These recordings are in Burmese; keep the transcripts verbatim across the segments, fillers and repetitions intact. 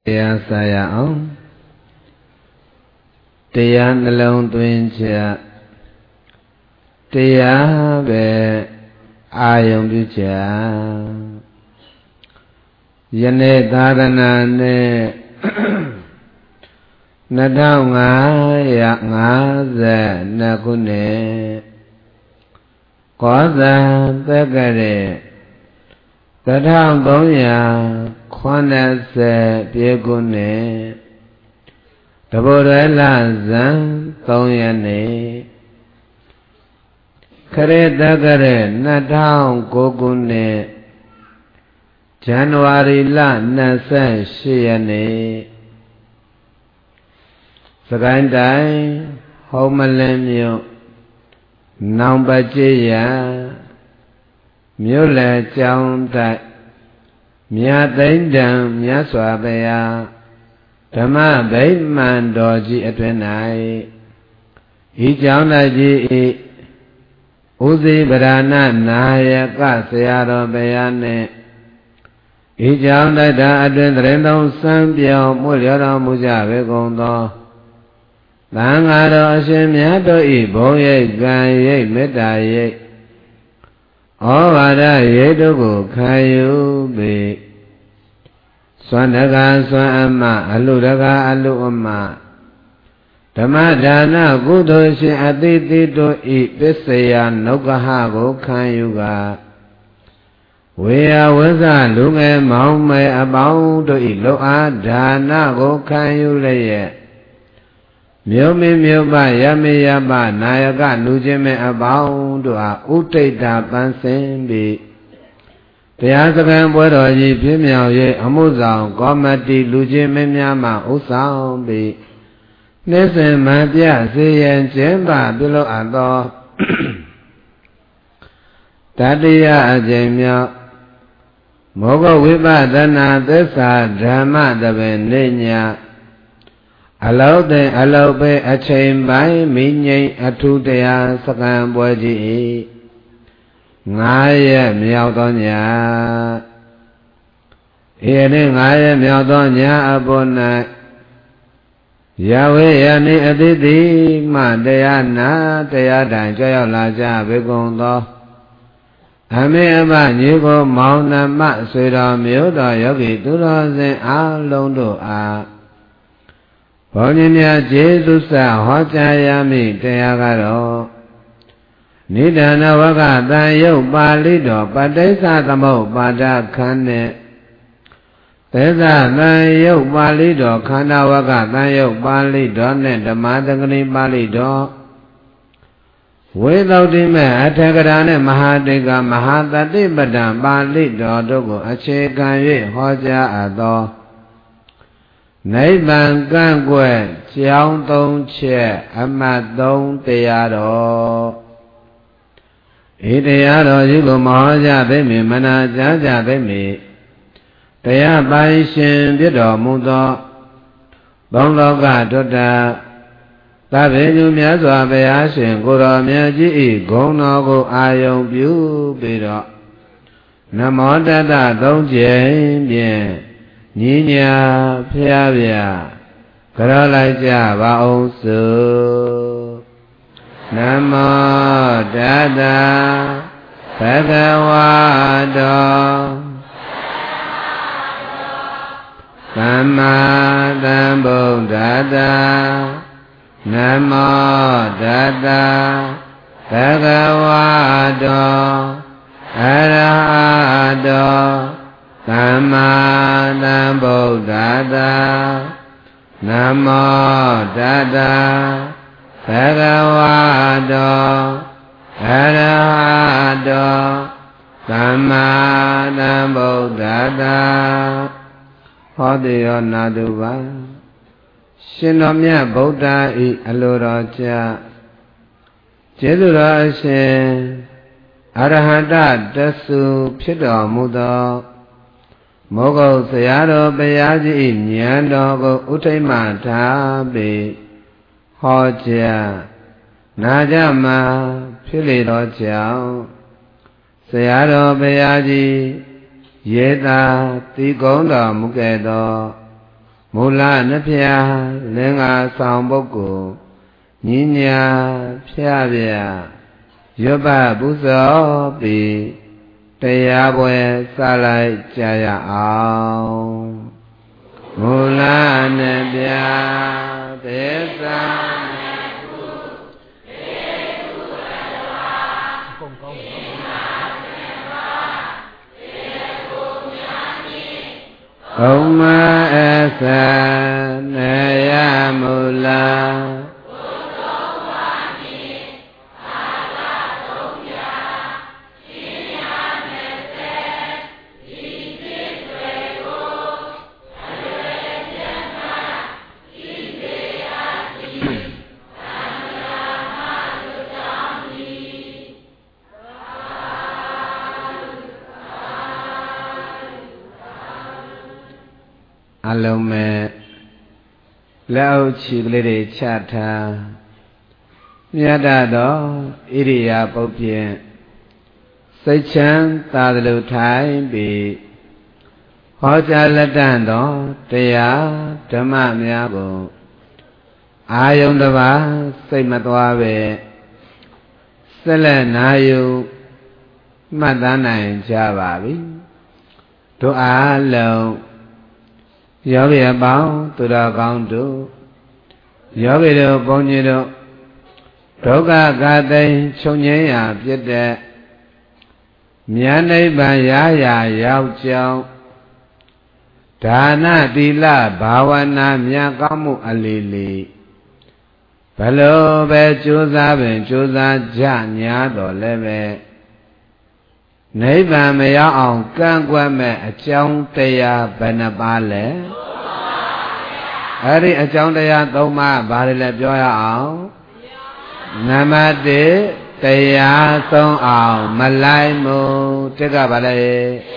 တရားစာရအောင်တရားနှလုံးသွင်းချက်တရားပဲအာယုံပြုချက်ယနေ့သာသနာနဲ့နှစ်ထောင်ငါးရာငါးဆယ်နှစ်ခုနှစ်ကောဇာသက္ကရေတထောင်သုံးရာခုနှစ်ဆယ်ပြည့်ခုနှစ်တဘောရလဇန်သုံးရက်နေ့ခရစ်တက္ကရေနှစ်ထောင်ကိုးခုနှစ်ဇန်နဝါရီလနှစ်ဆယ်ရှစ်ရက်နေ့စကိုင်းတိုင်းဟောမလင်းမြို့နောင်ပကျရမြို့လယ်ကျောင်းတိုက်မြတ်သိမ့်တံမြတ်စွာဘုရားဓမ္မဗိမာန်တော်ကြီးအတွင်၌ဤကျောင်းတိုက်ကြီးဤဥသိပရဏနာယကဆရာတော်ဘုရားနှင့်ဤကျောင်းတိုက်တာအတွင်တရင်သုံးစံပြောင်းမှုလျော်တော်မူကြပေကုန်သောသံဃာတော်အရှင်မြတ်တို့ဤဘုံရိပ်ကံရိပ်မေတ္တာရိပ်ဩဝါဒရိပ်တို့ကိုခံယူပြီးစွမ်းတကားစွမ်းအမအလှတကားအလှအမဓမ္မဒါနကုသိုလ်ရှင်အတိတိတို့ဤပစ္စယနုက္ခဟကိုခံယူကာဝေယဝဇ္ဇလူငယ်မောင်မယ်အပေါင်းတို့ဤလောအားဒါနကိုခံယူလျက်မြို့မင်းမြို့ပရမေယပနာယကလူချင်းမဲ့အပေါင်းတို့အားဥဒိဋ္ဌပန်းစင်ပြီးတရားစခန်းပွဲတော်ကြီးပြည့်မြောက်၍အမှုဆောင်ကောမတီလူချင်းမင်းများမှဥဆောင်ပြီးနေ့စဉ်မှပြစေရန်ကျင်းပပြုလုပ်အပ်သောတတိယအကြိမ်မြောက်မောဂဝိပဿနာသစ္စာဓမ္မတပင်နေညာအလောတင်အလောပဲအချိန်ပိုင်းမိငိမ့်အထုတရားစကံပွဲကြီးငါးရက်မြောက်သောညဤနေ့ငါးရက်မြောက်သောညအပေါ်၌ယဝေယနေ့အတိတိမှတရားနာတရားတိုင်ကြောက်လာကြဘေကုန်သောအမေအမညီကိုမောင်နှမဆွေတော်မျိုးတော်ယောဂီသူတော်စင်အားလုံးတို့အားဘုန်းကြီးများကျေးဇူးစဟောကြားရမည့်တရားကတော့နိဒာနဝကတန်ယုတ်ပါဠိတော်ပဋိစ္စသမုပ္ပါဒခန်းနဲ့သေသတန်ယုတ်ပါဠိတော်ခန္ဓာဝကတန်ယုတ်ပါဠိတော်နဲ့ဓမ္မသင်္ကနိပါဠိတော်ဝေသုဒ္ဓိမေအထကရာနဲ့မဟာတိကမဟာတတိပဒံပါဠိတော်တို့ကိုအခြေခံ၍ဟောကြားအပ်သောနိဗ္ဗာန်ကန့်ကွက်ကြောင်းသုံးချက်အမှတ်သုံးတရားတော်ဤတရားတော်ကြီးကိုမဟောကြသိမည်မနာကြားကြသိမည်တရားပိုင်ရှင်ဖြစ်တော်မူသောဘုံလောကထွတ်တာသဗ္ဗေညုမြတ်စွာဘုရားရှင်ကိုယ်တော်မြတ်ကြီးဤဂုဏ်တော်ကိုအာယုံပြုပြီးတော့နမောတတသုံးကြိမ်ဖြင့်ညီညာဖျားဖျားကြောလိုက်ကြပါအောင်စို့နမောတတဘဂဝါတောသမ္မာသမ္ဗုဒ္ဓတ္တနမောတတဘဂဝါတောအရဟတောသမ္မာသမ္ဗုဒ္ဓတ္တနမောတတဘဂဝါတောအရဟတောသမ္မာသမ္ဗုဒ္ဓတ္တဟောတိယောနာတုပါရှင်တော်မြတ်ဗုဒ္ဓဤအလိုတော်ကြကျေးဇူးတော်အရှင်အရဟတတဆုဖြစ်တော်မူသောမောဂုတ်ဆရာတော်ဘုရားကြီးဉာဏ်တော်ကိုဥထိမ့်မှထားပြီးဟောကြားနာကြမှာဖြစ်လေသောကြောင့်ဆရာတော်ဘုရားကြီးရေသာတိကုံးတော်မူခဲ့သောမူလနှဖျားလင်္ကာဆောင်ပုဂ္ဂိုလ်ညီညာဖျားပြရွတ်ပပူဇော်ပြီးတရားပွဲစလိုက်ကြရအောင်မူလနှဖျားသစ္စာဘုံမအသနေယမူလာဘုသောဝါမိအာလသုံးပြရှင်ညာမေသေဤစိတ်တွေကိုအလွယ်ပြတ်မှဤစေအတိသံဃာမလူတောင်းဤအလုံးမဲ့လက်အုပ်ချီကလေးတွေချထားမြတ်တော်ဣရိယာပုတ်ဖြင့်စိတ်ချမ်းသာသလိုထိုင်ပြီးဟောကြားလက်တန်သောတရားဓမ္မများကိုအာယုန်တစ်ပါးစိတ်မသွားပဲဆက်လက်နာယူမှတ်သားနိုင်ကြပါပြီတို့အားလုံးယောဂီအပေါင်းသူတော်ကောင်းတို့ယောဂီတို့ဘုန်းကြီးတို့ဒုက္ခကတိန်ချုပ်ငြိမ်းရာဖြစ်တဲ့မြတ်နိဗ္ဗာန်ရရာရောက်ကြောင်းဒါနသီလဘာဝနာမြတ်ကောင်းမှုအလီလီဘလို့ပဲကြိုးစားပင်ကြိုးစားကြညာတော်လည်းပဲနိဗ္ဗာန်မရောက်အောင်ကန့်ကွက်မဲ့အကြောင်းတရားဘယ်နှပါလဲအဲ့ဒီအကြောင်းတရားသုံးပါးဘာတွေလဲပြောရအောင်နံပါတ်တစ်တရားဆုံးအောင်မလိုက်မှုတစ်ကဘာလဲ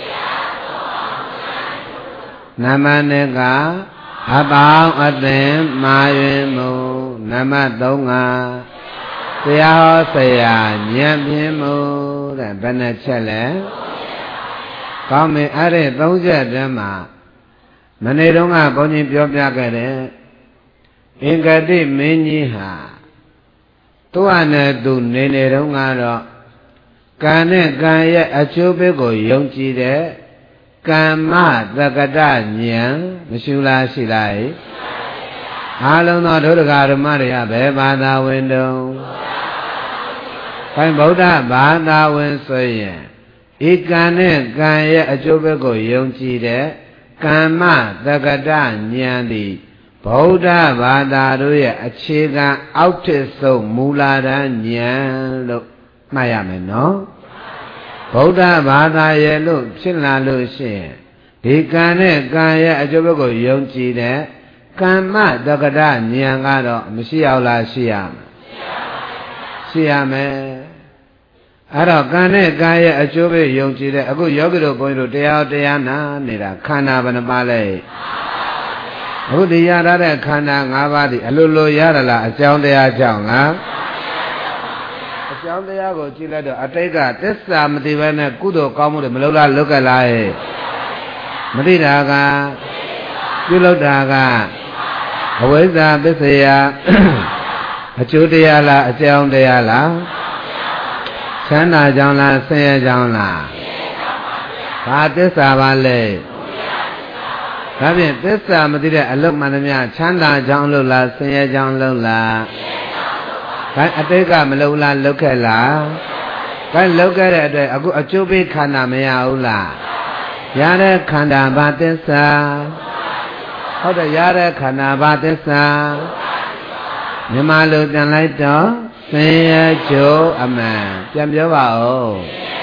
နံပါတ်နှစ်ကအပေါင်းအသင်မာယွင်မှုနံပါတ်သုံးကတရားဟောဆရာဉာဏ်ဖြင့်မှုတဲ့ဘယ်နှချက်လဲကောင်းပြီအဲ့ဒီသုံးချက်တည်းမှာမနေ့တုန်းကဘုန်းကြီးပြောပြခဲ့တဲ့အင်္ဂတိမင်းကြီးဟာသူ့ဟာနဲ့သူနေနေတုန်းကတော့ကံနဲ့ကံရဲ့အကျိုးပေးကိုယုံကြည်တဲ့ကမ္မတက္ကတဉာဏ်မရှိလားရှိလားအားလုံးသောဒုဒကာဓမ္မတွေကဘယ်ဘာသာဝင်တုံးခိုင်ဗုဒ္ဓဘာသာဝင်ဆိုရင်ဤကံနဲ့ကံရဲ့အကျိုးပဲကိုယုံကြည်တဲ့ကမ္မတက္ကတဉာဏ်သည်ဗုဒ္ဓဘာသာတို့ရဲ့အခြေခံအောက်ထစ်ဆုံးမူလာတန်းဉာဏ်လို့မှတ်ရမယ်နော်ဗုဒ္ဓဘာသာရဲ့လို့ဖြစ်လာလို့ရှိရင်ဒီကံနဲ့ကံရဲ့အကျိုးပဲကိုယုံကြည်တဲ့ကမ္မတက္ကတဉာဏ်ကတော့မရှိအောင်လားရှိရမယ်ရှိရမယ်အဲ့တော့ကံနဲ့ကံရဲ့အကျိုးပဲယုံကြည်တဲ့အခုယောဂီတို့ဘုန်းကြီးတို့တရားတရားနာနေတာခန္ဓာဘယ်နှပါလဲအခုဒီရတဲ့ခန္ဓာ၅ပါးဒီအလိုလိုရရလားအကြောင်းတရားကြောင့်လားအကြောင်းတရားကိုကြည့်လိုက်တော့အတိတ်ကသစ္စာမသိဘဲနဲ့ကုသိုလ်ကောင်းမှုတွေမလုပ်လားလုပ်ကြလားဟဲ့မသိတာကပြုလုပ်တာကအဝိဇ္ဇာပစ္စယအကျိုးတရားလားအကြောင်းတရားလားချမ်းသာကြောင်းလားဆင်းရဲကြောင်းလားဘာသစ္စာပါလဲဒါဖြင့်သစ္စာမသိတဲ့အလုတ်မှန်သမျှချမ်းသာကြောင်းလို့လားဆင်းရဲကြောင်းလို့လားဒါအတိတ်ကမလုပ်လားလုပ်ခဲ့လားဒါလုပ်ခဲ့တဲ့အတွက်အခုအကျိုးပေးခန္ဓာမရဘူးလားရတဲ့ခန္ဓာဘာသစ္စာဟုတ်တယ်ရတဲ့ခန္ဓာဘာသစ္စာမြမလိုပြန်လိုက်တော့ဆင်းရဲကျိုးအမှန်ပြန်ပြောပါဦး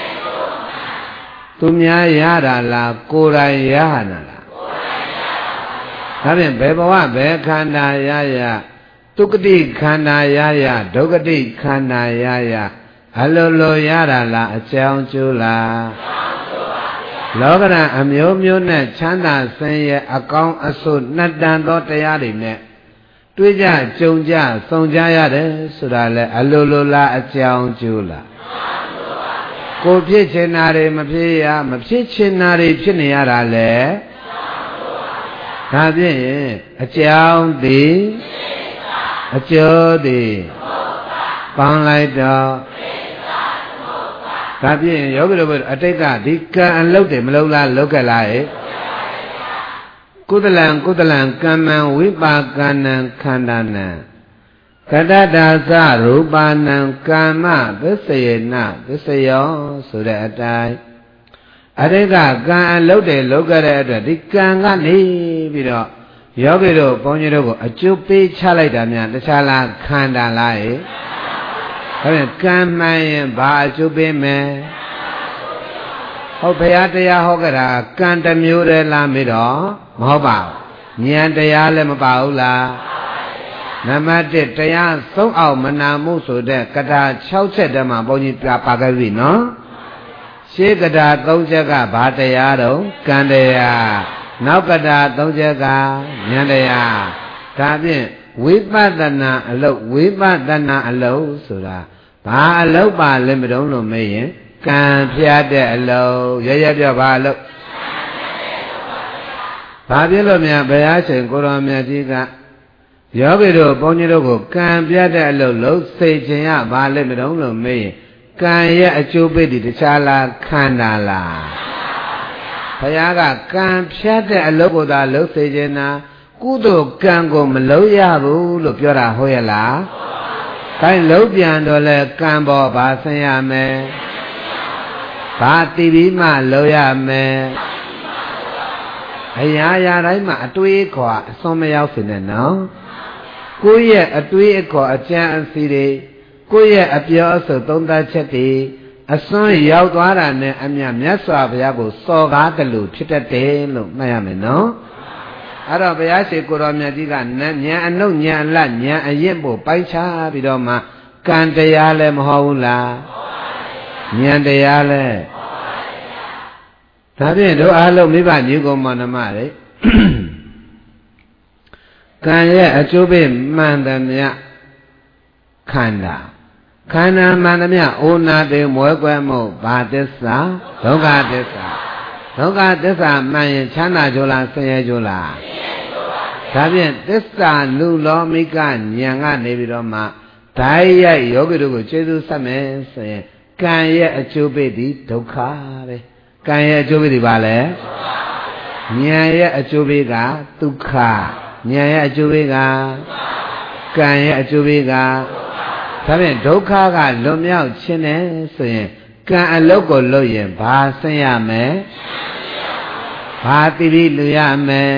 သူများရတာလားကိုယ်တိုင်ရဟနာလားဒါဖြင့်ဘယ်ဘဝဘယ်ခန္ဓာရရဒုက္ခတိခန္ဓာရရဒုက္ခတိခန္ဓာရရအလိုလိုရတာလားအကြောင်းကျိုးလားလောကရန်အမျိုးမျိုးနဲ့ချမ်းသာဆင်းရဲအကောင်းအဆိုးနှစ်တန်သောတရားတွေနဲ့တွေ့ကြကြုံကြဆုံကြရတယ်ဆိုတာလေအလိုလိုလားအကြောင်းကျိုးလားကိုဖြစ်ချင်တာတွေမဖြစ်ရမဖြစ်ချင်တာတွေဖြစ်နေရတာလေဒါဖြင့်အကြောင်းသည်အကျိုးသည်ပေါင်းလိုက်တော့ဒါဖြင့်ယောဂီတို့အတိတ်ကဒီကံအလုပ်တွေမလုပ်လားလုပ်ကြလားဟဲ့ကုသလံကုသလံကမ္မံဝိပါကနံခန္ဓာနံကတ္တဒါသရူပနံကာမသစ္စယေနသစ္စယောဆိုတဲ့အတိုင်းအတိတ်ကကံအလုပ်တွေလုပ်ကြတဲ့အတွက်ဒီကံကနေပြီးတော့ယောဂီတို့ဘုန်းကြီးတို့ကိုအကျိုးပေးချလိုက်တာများတခြားလားခန္ဓာလားဟဲ့ဒါဖြင့်ကံမှန်ရင်ဘာအကျိုးပေးမယ်ဟုတ်ဘုရားတရားဟောကြတာကံတစ်မျိုးတည်းလားမေးတော့မဟုတ်ပါဘူးဉာဏ်တရားလည်းမပါဘူးလားနံပါတ်တစ်တရားသုံးအောင်မနာမှုဆိုတဲ့ကထာ၆ချက်တည်းမှာဘုန်းကြီးပြပါခဲ့ပြီနော်ရှေးကထာ၃ချက်ကဘာတရားတော့ကံတရားနောက်ကထာ၃ချက်ကဉာဏ်တရားဒါဖြင့်ဝိပဿနာအလုပ်ဝိပဿနာအလုပ်ဆိုတာဘာအလုပ်ပါလဲမတုံးလို့မေးရင်ကံဖြတ်တဲ့အလုပ်ရရပြဘာအလုပ်ဘာဖြစ်လို့များဘုရားရှင်ကိုရောင်မြတ်ကြီးကယောဂီတို့ဘုန်းကြီးတို့ကိုကံပြတ်တဲ့အလုပ်လို့စိတ်ခြင်းရဘာလဲမတုံးလို့မေးရင်ကံရဲ့အကျိုးပေးတခြားလားခန္ဓာလားဘုရားကကံဖြတ်တဲ့အလုပ်ကိုသာလုပ်စေခြင်းနာကုသိုလ်ကံကိုမလုပ်ရဘူးလို့ပြောတာဟုတ်ရဲ့လားခိုင်းလုံးပြန်တော့လဲကံပေါ်ဘာဆင်းရမယ်ဘာတည်ပြီးမှလုပ်ရမယ်အရာရာတိုင်းမှာအတွေးအခေါ်အစွန်မရောက်စေနဲ့နော်ကိုယ့်ရဲ့အတွေးအခေါ်အကြံအစီတွေကိုယ့်ရဲ့အပြောအဆိုသုံးသပ်ချက်တွေအစွန်းရောက်သွားတာနဲ့အမြတ်မြတ်စွာဘုရားကိုစော်ကားတယ်လို့ဖြစ်တတ်တယ်လို့မှတ်ရမယ်နော်အဲ့တော့ဘုရားရှိခိုးတော်မြတ်ကြီးကဉာဏ်အနုဉာဏ်အလဉာဏ်အရင်ပို့ပိုင်းခြားပြီးတော့မှကံတရားလည်းမဟုတ်ဘူးလားဉာဏ်တရားလည်းဒါဖြင့်တို့အားလုံးမိဘညီကောင်မောင်နှမတွေကံရဲ့အကျိုးပေးမှန်သမျှခန္ဓာခန္ဓာမှန်သမျှအိုနာတေမွဲကွဲမှုဘာသစ္စာဒုက္ခသစ္စာဒုက္ခသစ္စာမှန်ရင်ချမ်းသာကြလားဆင်းရဲကြလားဒါဖြင့်သစ္စာနုလောမိကဉာဏ်ကနေပြီးတော့မှဓာတ်ရိုက်ယောဂီတို့ကိုကျေစုဆက်မယ်ဆိုရင်ကံရဲ့အကျိုးပေးသည်ဒုက္ခပဲကံရဲ့အကျိုးပေးသည်ဘာလဲဉာဏ်ရဲ့အကျိုးပေးကဒုက္ခဉာဏ်ရဲ့အကျိုးပေးကကံရဲ့အကျိုးပေးကဒါဖြင့်ဒုက္ခကလွန်မြောက်ခြင်းနဲ့ဆိုရင်ကံအလုပ်ကိုလုပ်ရင်ဘာဆင်းရမယ်ဘာတိတိလူရမယ်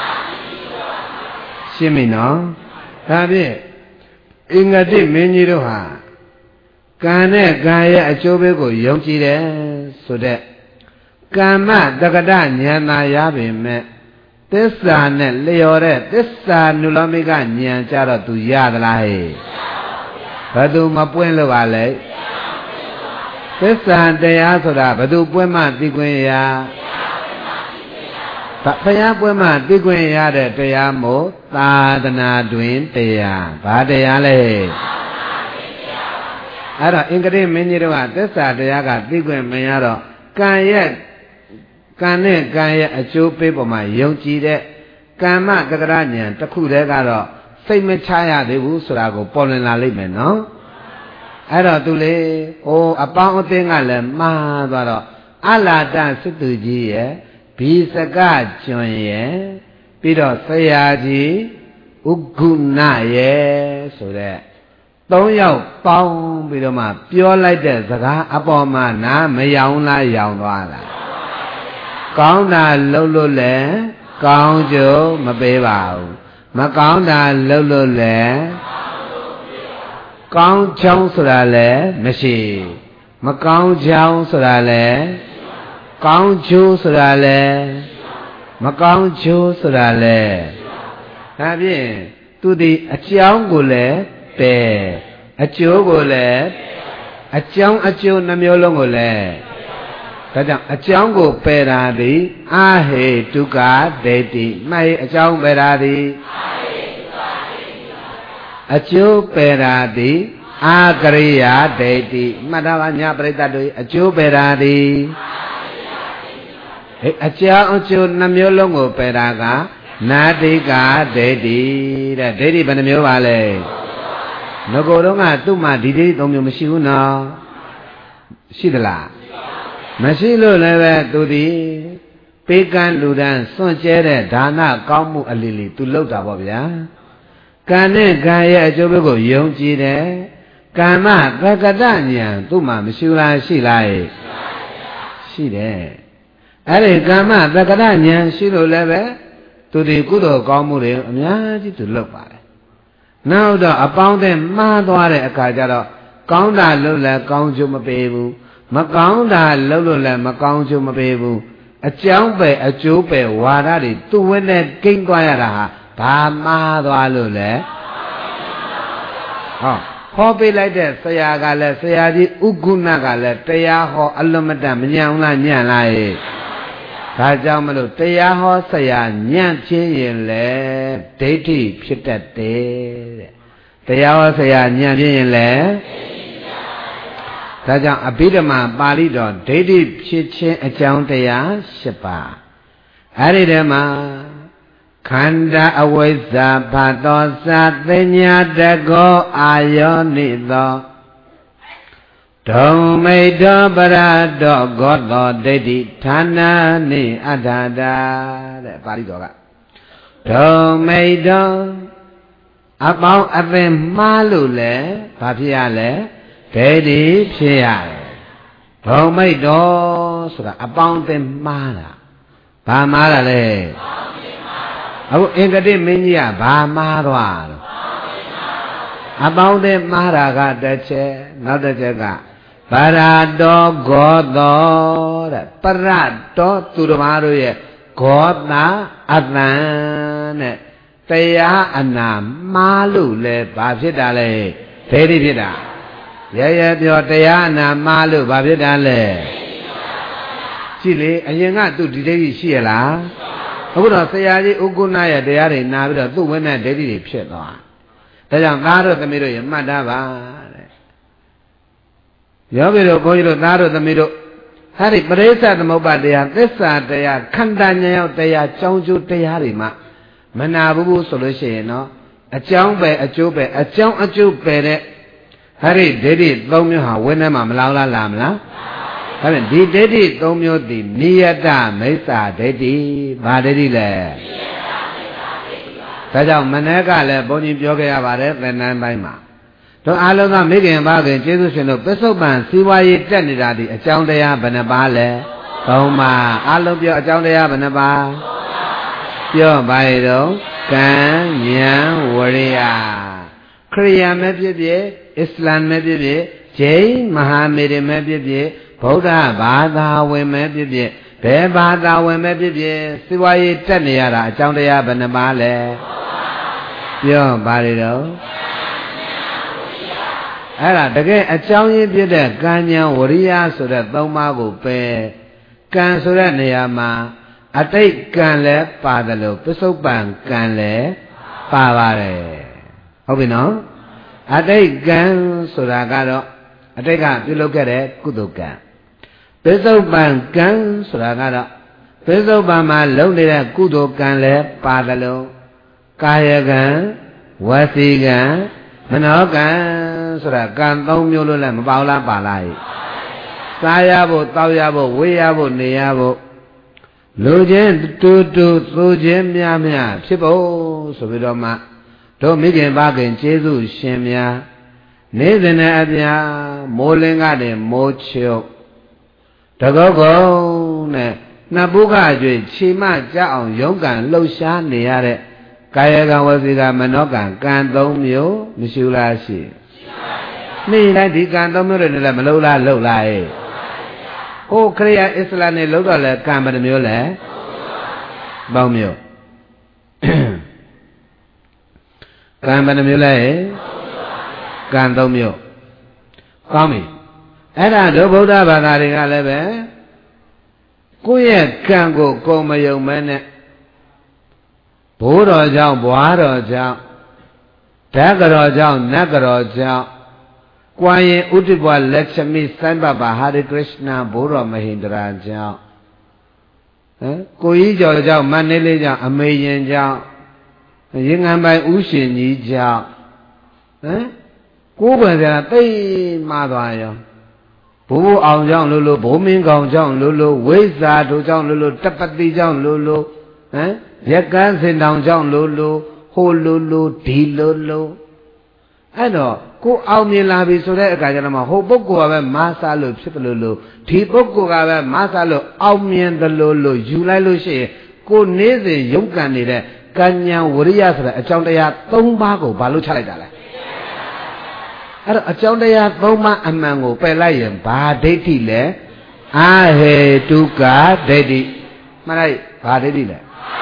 ရှင်းပြီနော်ဒါဖြင့်အင်္ဂတိမင်းကြီးတို့ဟာကံနဲ့ကံရဲ့အကျိုးပေးကိုယုံကြည်တယ်ဆိုတဲ့ကမ္မတက္ကဋဉာဏ်သာရပေမဲ့သစ္စာနဲ့လျော်တဲ့သစ္စာနုလောမိကဉာဏ်ကြတော့သူရသလားဟဲ့ဘယ်သူမပွင့်လို့ပါလဲသစ္စာတရားဆိုတာဘယ်သူပွင့်မှသိခွင့်ရဘုရားပွင့်မှသိခွင့်ရတဲ့တရားမို့သာသနာတွင်တရားဘာတရားလဲအဲ့တော့အင်္ဂရိမင်းကြီးတို့ကသစ္စာတရားကသိခွင့်မရတော့ကံရဲ့ကံနဲ့ကံရဲ့အကျိုးပေးပေါ်မှာယုံကြည်တဲ့ကမ္မတက္ကရာဉာဏ်တစ်ခုတည်းကတော့စိတ်မချရသေးဘူးဆိုတာကိုပေါ်လွင်လာလိမ့်မယ်နော်အဲ့တော့သူလေဟိုအပေါင်းအသင်းကလည်းမှားသွားတော့အလာတစစ်သူကြီးရဲ့ဘီစကကျွန်းရဲ့ပြီးတော့ဆရာကြီးဥက္ကုဏရဲ့ဆိုတဲ့သုံးယောက်ပေါင်းပြီးတော့မှပြောလိုက်တဲ့စကားအပေါ်မှာနားမယောင်လားယောင်သွားလားကောင်းတာလှုပ်လို့လဲကောင်းကျိုးမပေးပါဘူးမကောင်းတာလှုပ်လို့လဲကောင်းချောင်းဆိုတာလဲမရှိမကောင်းချောင်းဆိုတာလဲကောင်းကျိုးဆိုတာလဲမကောင်းကျိုးဆိုတာလဲဒါဖြင့်သူဒီအကြောင်းကိုလည်းပယ်အကျိုးကိုလည်းအကြောင်းအကျိုးနှမျိုးလုံးကိုလည်းဒါကြောင့်အကြောင်းကိုပယ်တာသည်အာဟေတုကဒိဋ္ဌိမှတ်အကြောင်းပယ်တာသည်အကျိုးပယ်တာသည်အာကရိယာဒိဋ္ဌိမှတ်တာပါညာပရိသတ်တို့အကျိုးပယ်တာသည်အကြောင်းအကျိုးနှမျိုးလုံးကိုပယ်တာကနာတိကာဒိဋ္ဌိတဲ့ဒိဋ္ဌိဘယ်နှမျိုးပါလဲငကိုယ်တော့ကသူ့မှာဒီဒိဋ္ဌိသုံးမျိုးမရှိဘူးနော်ရှိသလားမရှိလို့လည်းပဲသူဒီပေးကမ်းလူတန်းစွန့်ကြဲတဲ့ဒါနကောင်းမှုအလီလီသူလုပ်တာပေါ့ဗျာကံနဲ့ကံရဲ့အကျိုးဘက်ကိုယုံကြည်တယ်ကမ္မသက္ကတဉာဏ်သူ့မှာမရှိလားရှိလားရှိတယ်အဲ့ဒီကမ္မသက္ကတဉာဏ်ရှိလို့လည်းပဲသူဒီကုသိုလ်ကောင်းမှုတွေအများကြီးသူလုပ်ပါတယ်နောက်တော့အပေါင်းတဲ့မှားသွားတဲ့အခါကျတော့ကောင်းတာလုပ်လည်းကောင်းကျိုးမပေးဘူးမကောင်းတာလုပ်လို့လည်းမကောင်းကျိုးမပေးဘူးအကြောင်းပဲအကျိုးပဲဝါဒတွေသူ့ဝင်းနဲ့ကိန်းသွားရတာဟာဘာမှားသွားလို့လဲဟောဟောပေးလိုက်တဲ့ဆရာကလည်းဆရာကြီးဥက္ကုဏကလည်းတရားဟောအလွန်မတန်မညံလားညံ့လားရဲ့ဒါကြောင့်မလို့တရားဟောဆရာညံ့ချင်းရင်လေဒိဋ္ဌိဖြစ်တတ်တယ်တဲ့တရားဟောဆရာညံ့ချင်းရင်လေဒါကြောင့်အဘိဓမ္မာပါဠိတော်ဒိဋ္ဌိဖြစ်ခြင်းအကြောင်းတရား၈ပါးအဲ့ဒီထဲမှာခန္ဓာအဝိဇ္ဇာဘာသောသာသိညာတကောအာယောနိသောဓမ္မိတောပရတောဂောသောဒိဋ္ဌိဌာနာနိအဋ္ဌတာတဲ့ပါဠိတော်ကဓမ္မိတောအပေါင်းအသင်မှားလို့လဲဘာဖြစ်ရလဲဒိဋ္ဌိဖြစ်ရတယ်ဓမ္မိတောဆိုတာအပေါင်းအသင်မှားတာဘာမှားတာလဲအခုအင်္ဂတိမင်းကြီးကဘာမှားသွားတော့အပေါင်းအသင်မှားတာကတစ်ချက်နောက်တစ်ချက်ကပရတောဂောသောတဲ့ပရတောသူတော်ဘာတို့ရဲ့ဂောတာအတန်တဲ့တရားအနာမှားလို့လဲဘာဖြစ်တာလဲဒိဋ္ဌိဖြစ်တာရဲရဲပြောတရားအနာမှားလို့ဘာဖြစ်တာလဲရှိလေအရင်ကသူဒီဒိဋ္ဌိရှိရလားအခုတော့ဆရာကြီးဥက္ကုဏရဲ့တရားတွေနာပြီးတော့သူ့ဝိနဲ့ဒိဋ္ဌိတွေဖြစ်သွားဒါကြောင့်သားတို့သမီးတို့ရမှတ်သားပါတဲ့ယောဂီတို့ဘုန်းကြီးတို့သားတို့သမီးတို့ဟာဒီပရိစ္ဆသမုပ္ပါတရားသစ္စာတရားခန္ဓာဉာဏ်ရောက်တရားကြောင်းကျိုးတရားတွေမှာမနာဘူးဘူးဆိုလို့ရှိရင်တော့အကြောင်းပဲအကျိုးပဲအကြောင်းအကျိုးပဲတဲ့ဟာဒီဒိဋ္ဌိသုံးမျိုးဟာဝိနဲ့မှာမလောက်လားလားမလားဒါဖြင့်ဒီဒိဋ္ဌိသုံးမျိုးတည်နိယတမိစ္ဆာဒိဋ္ဌိဘာဒိဋ္ဌိလဲဒါကြောင့်မနေ့ကလည်းဘုန်းကြီးပြောခဲ့ရပါတယ်သင်္นานပိုင်းမှာတို့အားလုံးကမိခင်ဘာခင်ကျေးဇူးရှင်တို့ပစ္စုပန်စီဝါရေးတက်နေတာဒီအကြောင်းတရားဘယ်နှပါလဲသုံးပါးအားလုံးပြောအကြောင်းတရားဘယ်နှပါပြောပါရတော့ကံဉာဏ်ဝရိယခရိယာမဲ့ဖြစ်ဖြစ်အစ္စလာမ်မဲ့ဖြစ်ဖြစ်ဂျိန်းမဟာမေရမဲ့ဖြစ်ဖြစ်ဗုဒ္ဓဘာသာဝင်မဲ့ဖြစ်ဖြစ်ဘယ်ဘာသာဝင်မဲ့ဖြစ်ဖြစ်စီဝါရေးတက်နေရတာအကြောင်းတရားဘယ်နှပါလဲပြောပါရတော့အဲ့ဒါတကယ်အကြောင်းရင်းဖြစ်တဲ့ကံဉာဏ်ဝရိယဆိုတဲ့သုံးပါးကိုပဲကံဆိုတဲ့နေရာမှာအတိတ်ကံလည်းပါတယ်လို့ပစ္စုပန်ကံလည်းပါပါတယ်ဟုတ်ပြီနော်အတိတ်ကံဆိုတာကတော့အတိတ်ကပြုလုပ်ခဲ့တဲ့ကုသိုလ်ကံပစ္စုပန်ကံဆိုတာကတော့ပစ္စုပန်မှာလုပ်နေတဲ့ကုသိုလ်ကံလည်းပါတယ်လို့ကာယကံဝစီကံမနောကံဆိုတာကံသုံးမျိုးလို့လည်းမပါလားပါလားစားရဖို့တောက်ရဖို့ဝေးရဖို့နေရဖို့လူချင်းတူတူသူချင်းများများဖြစ်ဖို့ဆိုပြီးတော့မှတို့မိခင်ဘာခင်ကျေးဇူးရှင်များနေစဉ်နဲ့အပြာမိုးလင်းကတည်းမိုးချုပ်တကုတ်ကုန်းနဲ့နှစ်ပုခအကျွေးခြေမကြအောင်ရုန်းကန်လှုပ်ရှားနေရတဲ့ကာယကံဝစီကမနောကံကံသုံးမျိုးမရှိလားရှိမိလိုက်ဒီကံသုံးမျိုးတွေလည်းမလုံးလားလှုပ်လားရဲ့ဟိုခရိယာအစ္စလာမ်နဲ့လုံးတော့လဲကံဘယ်နှမျိုးလဲပေါင်းမျိုးကံဘယ်နှမျိုးလဲကံသုံးမျိုးကောင်းပြီအဲ့ဒါတို့ဗုဒ္ဓဘာသာတွေကလည်းပဲကိုယ့်ရဲ့ကံကိုကိုယ်မယုံမဲနဲ့ဘိုးတော်ကြောင့်ဘွားတော်ကြောင့်ဓာတ်ကတော်ကြောင့်နတ်ကတော်ကြောင့်ကွာရင်ဥဒိဘဝလက်ချမိစိုင်းဘဘာဟာရခရစ်ယာန်ဘိုးတော်မဟိန္ဒရာကြောင့်ကိုကြီးကျော်ကြောင့်မန္တလေးကြောင့်အမေရင်ကြောင့်ရင်ငံပိုင်ဥရှင်ကြီးကြောင့်ဟမ်ကိုးကွယ်စရာတိတ်မှားသွားရောဘိုးဘိုးအောင်ကြောင့်လို့လို့ဘိုးမင်းကောင်ကြောင့်လို့လို့ဝိဇ္ဇာတို့ကြောင့်လို့လို့တပတိကြောင့်လို့လို့ဟမ်ရက်ကန်းစင်တောင်ကြောင့်လို့လို့ဟိုလို့လို့ဒီလို့လို့အဲ့တော့ကိုအောင်မြင်လာပြီဆိုတဲ့အခါကျတော့မှဟိုပုဂ္ဂိုလ်ကပဲမဆာလို့ဖြစ်တယ်လို့လို့ဒီပုဂ္ဂိုလ်ကပဲမဆာလို့အောင်မြင်တယ်လို့လို့ယူလိုက်လို့ရှိရင်ကိုနေ့စဉ်ရုပ်ကန်နေတဲ့ကဉ္ဉံဝရိယဆိုတဲ့အကြောင်းတရား၃ပါးကိုဘာလို့ချလိုက်တာလဲအဲ့တော့အကြောင်းတရား၃ပါးအမှန်ကိုပယ်လိုက်ရင်ဘာဒိဋ္ဌိလဲအာဟေတုကဒိဋ္ဌိမှန်လိုက်ဘာဒိဋ္ဌိလဲ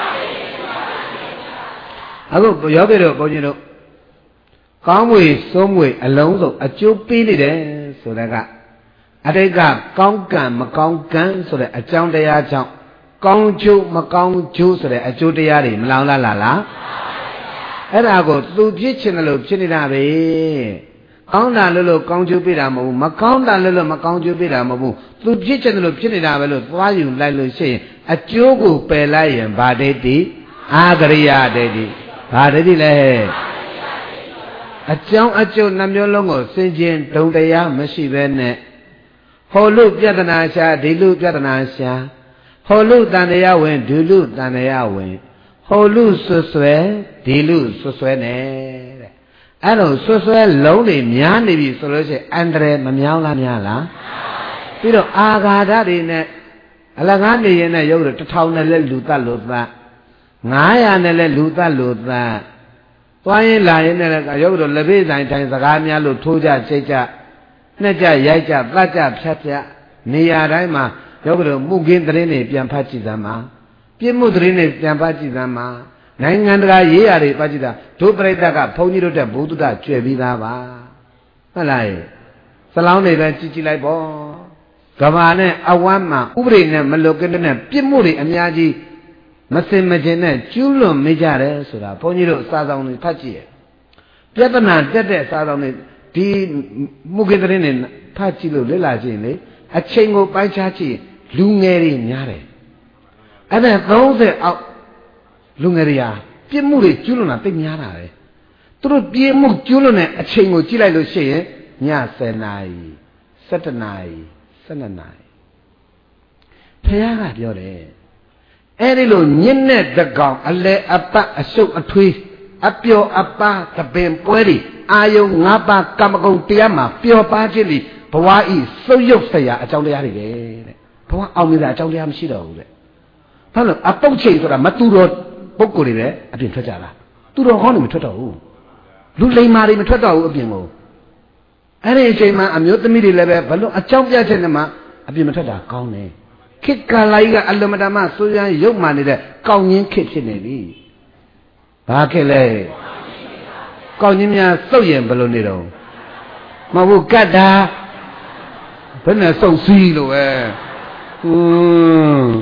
အခုယောဂီတို့ဘုန်းကြီးတို့ကောင်းမွေစိုးမွေအလုံးစုံအကျိုးပေးနေတယ်ဆိုတဲ့ကအတိတ်ကကောင်းကံမကောင်းကံဆိုတဲ့အကြောင်းတရားကြောင့်ကောင်းကျိုးမကောင်းကျိုးဆိုတဲ့အကျိုးတရားတွေမလောင်လာလားလားအဲ့ဒါကိုသူဖြစ်ချင်တယ်လို့ဖြစ်နေတာပဲကောင်းတာလို့လို့ကောင်းကျိုးပေးတာမဟုတ်ဘူးမကောင်းတာလို့လို့မကောင်းကျိုးပေးတာမဟုတ်ဘူးသူဖြစ်ချင်တယ်လို့ဖြစ်နေတာပဲလို့သွားယူလိုက်လို့ရှိရင်အကျိုးကိုပယ်လိုက်ရင်ဗာဒိဋ္ဌိအာဂရိယဒိဋ္ဌိဗာဒိဋ္ဌိလဲအကြောင်းအကျိုးနှမျိုးလုံးကိုစင်ကြင်ဒုံတရားမရှိဘဲနဲ့ဟောလူပြဒနာရှာဒီလူပြဒနာရှာဟောလူတန်တရားဝင်ဒီလူတန်တရားဝင်ဟောလူဆွဆွဲဒီလူဆွဆွဲနဲ့တဲ့အဲ့တော့ဆွဆွဲလုံးတွေများနေပြီဆိုလို့ရှိရင်အန္တရာယ်မများလားများလားပြီးတော့အာဃာတတွေနဲ့အလကားနေရင်နဲ့ရုပ်တော့တစ်ထောင်နဲ့လဲလူတတ်လို့သတ်ငါးရာနဲ့လဲလူတတ်လို့သတ်သွားရင်လာရင်လည်းရုပ်တော့လက်ဖေးဆိုင်တိုင်းစကားများလို့ထိုးကြချိတ်ကြနှစ်ကြရိုက်ကြသတ်ကြဖြတ်ဖြတ်နေရာတိုင်းမှာရုပ်တော့မှုခင်းသတင်းတွေပြန်ဖတ်ကြည့်သမ်းပါပြစ်မှုသတင်းတွေပြန်ဖတ်ကြည့်သမ်းပါနိုင်ငံတကာရေးရာတွေဖတ်ကြည့်တာဒုပရိသတ်ကဘုန်းကြီးတို့တဲ့ဘုဒ္ဓတာကျွယ်ပြီးသားပါဟုတ်လားစလောင်းတွေပဲကြည့်ကြည့်လိုက်ပေါ့ကဘာနဲ့အဝမ်းမှာဥပဒေနဲ့မလွတ်ကင်းတဲ့ပြစ်မှုတွေအများကြီးမစင်မကျင်နဲ့ကျူးလွန်မိကြတယ်ဆိုတာဘုန်းကြီးတို့စာဆောင်တွေဖတ်ကြည့်ရပြဿနာတက်တဲ့စာဆောင်တွေဒီမှုကိတဲ့နဲ့ဖတ်ကြည့်လို့လေ့လာကြည့်ရင်လေအချိန်ကိုပိုင်းခြားကြည့်လူငယ်တွေများတယ်အဲ့ဒါသုံးဆယ်အောက်လူငယ်တွေဟာပြစ်မှုတွေကျူးလွန်တာသိများတာပဲသူတို့ပြစ်မှုကျူးလွန်တဲ့အချိန်ကိုကြည့်လိုက်လို့ရှိရင်ညဆယ်နာရီဆယ်တစ်နာရီဆယ်နှစ်နာရီဘုရားကပြောတယ်အဲ့ဒီလိုညစ်နဲ့တကောင်အလဲအပတ်အရှုပ်အထွေးအပျော်အပါသပင်ပွဲတွေအာယုံငါးပါးကမ္မဂုဏ်တရားမှာပျော်ပါခြင်းလီဘဝဤစုပ်ယုပ်ဆက်ရာအကြောင်းတရားတွေပဲတဲ့ဘဝအောင်မြင်တာအကြောင်းတရားမရှိတော့ဘူးတဲ့ဘာလို့အပုတ်ချိန်ဆိုတာမတူတော့ပုဂ္ဂိုလ်တွေပဲအပြင်ထွက်ကြတာသူတော်ကောင်းတွေမထွက်တော့ဘူးလူလိမ္မာတွေမထွက်တော့ဘူးအပြင်ကိုအဲ့ဒီအချိန်မှာအမျိုးသမီးတွေလည်းပဲဘလို့အကြောင်းပြချက်နဲ့မှအပြင်မထွက်တာကောင်းတယ်ခေတ်ကာလကြီးကအလမတမဆိုးရန်ရုပ်မှနေတဲ့ကောင်းခြင်းခေတ်ဖြစ်နေပြီဘာခေတ်လဲကောင်းခြင်းများစုပ်ရင်ဘယ်လိုနေတော့မဟုတ်ဘူးကတ်တာဘယ်နဲ့စုပ်စည်းလို့ပဲဟွန်း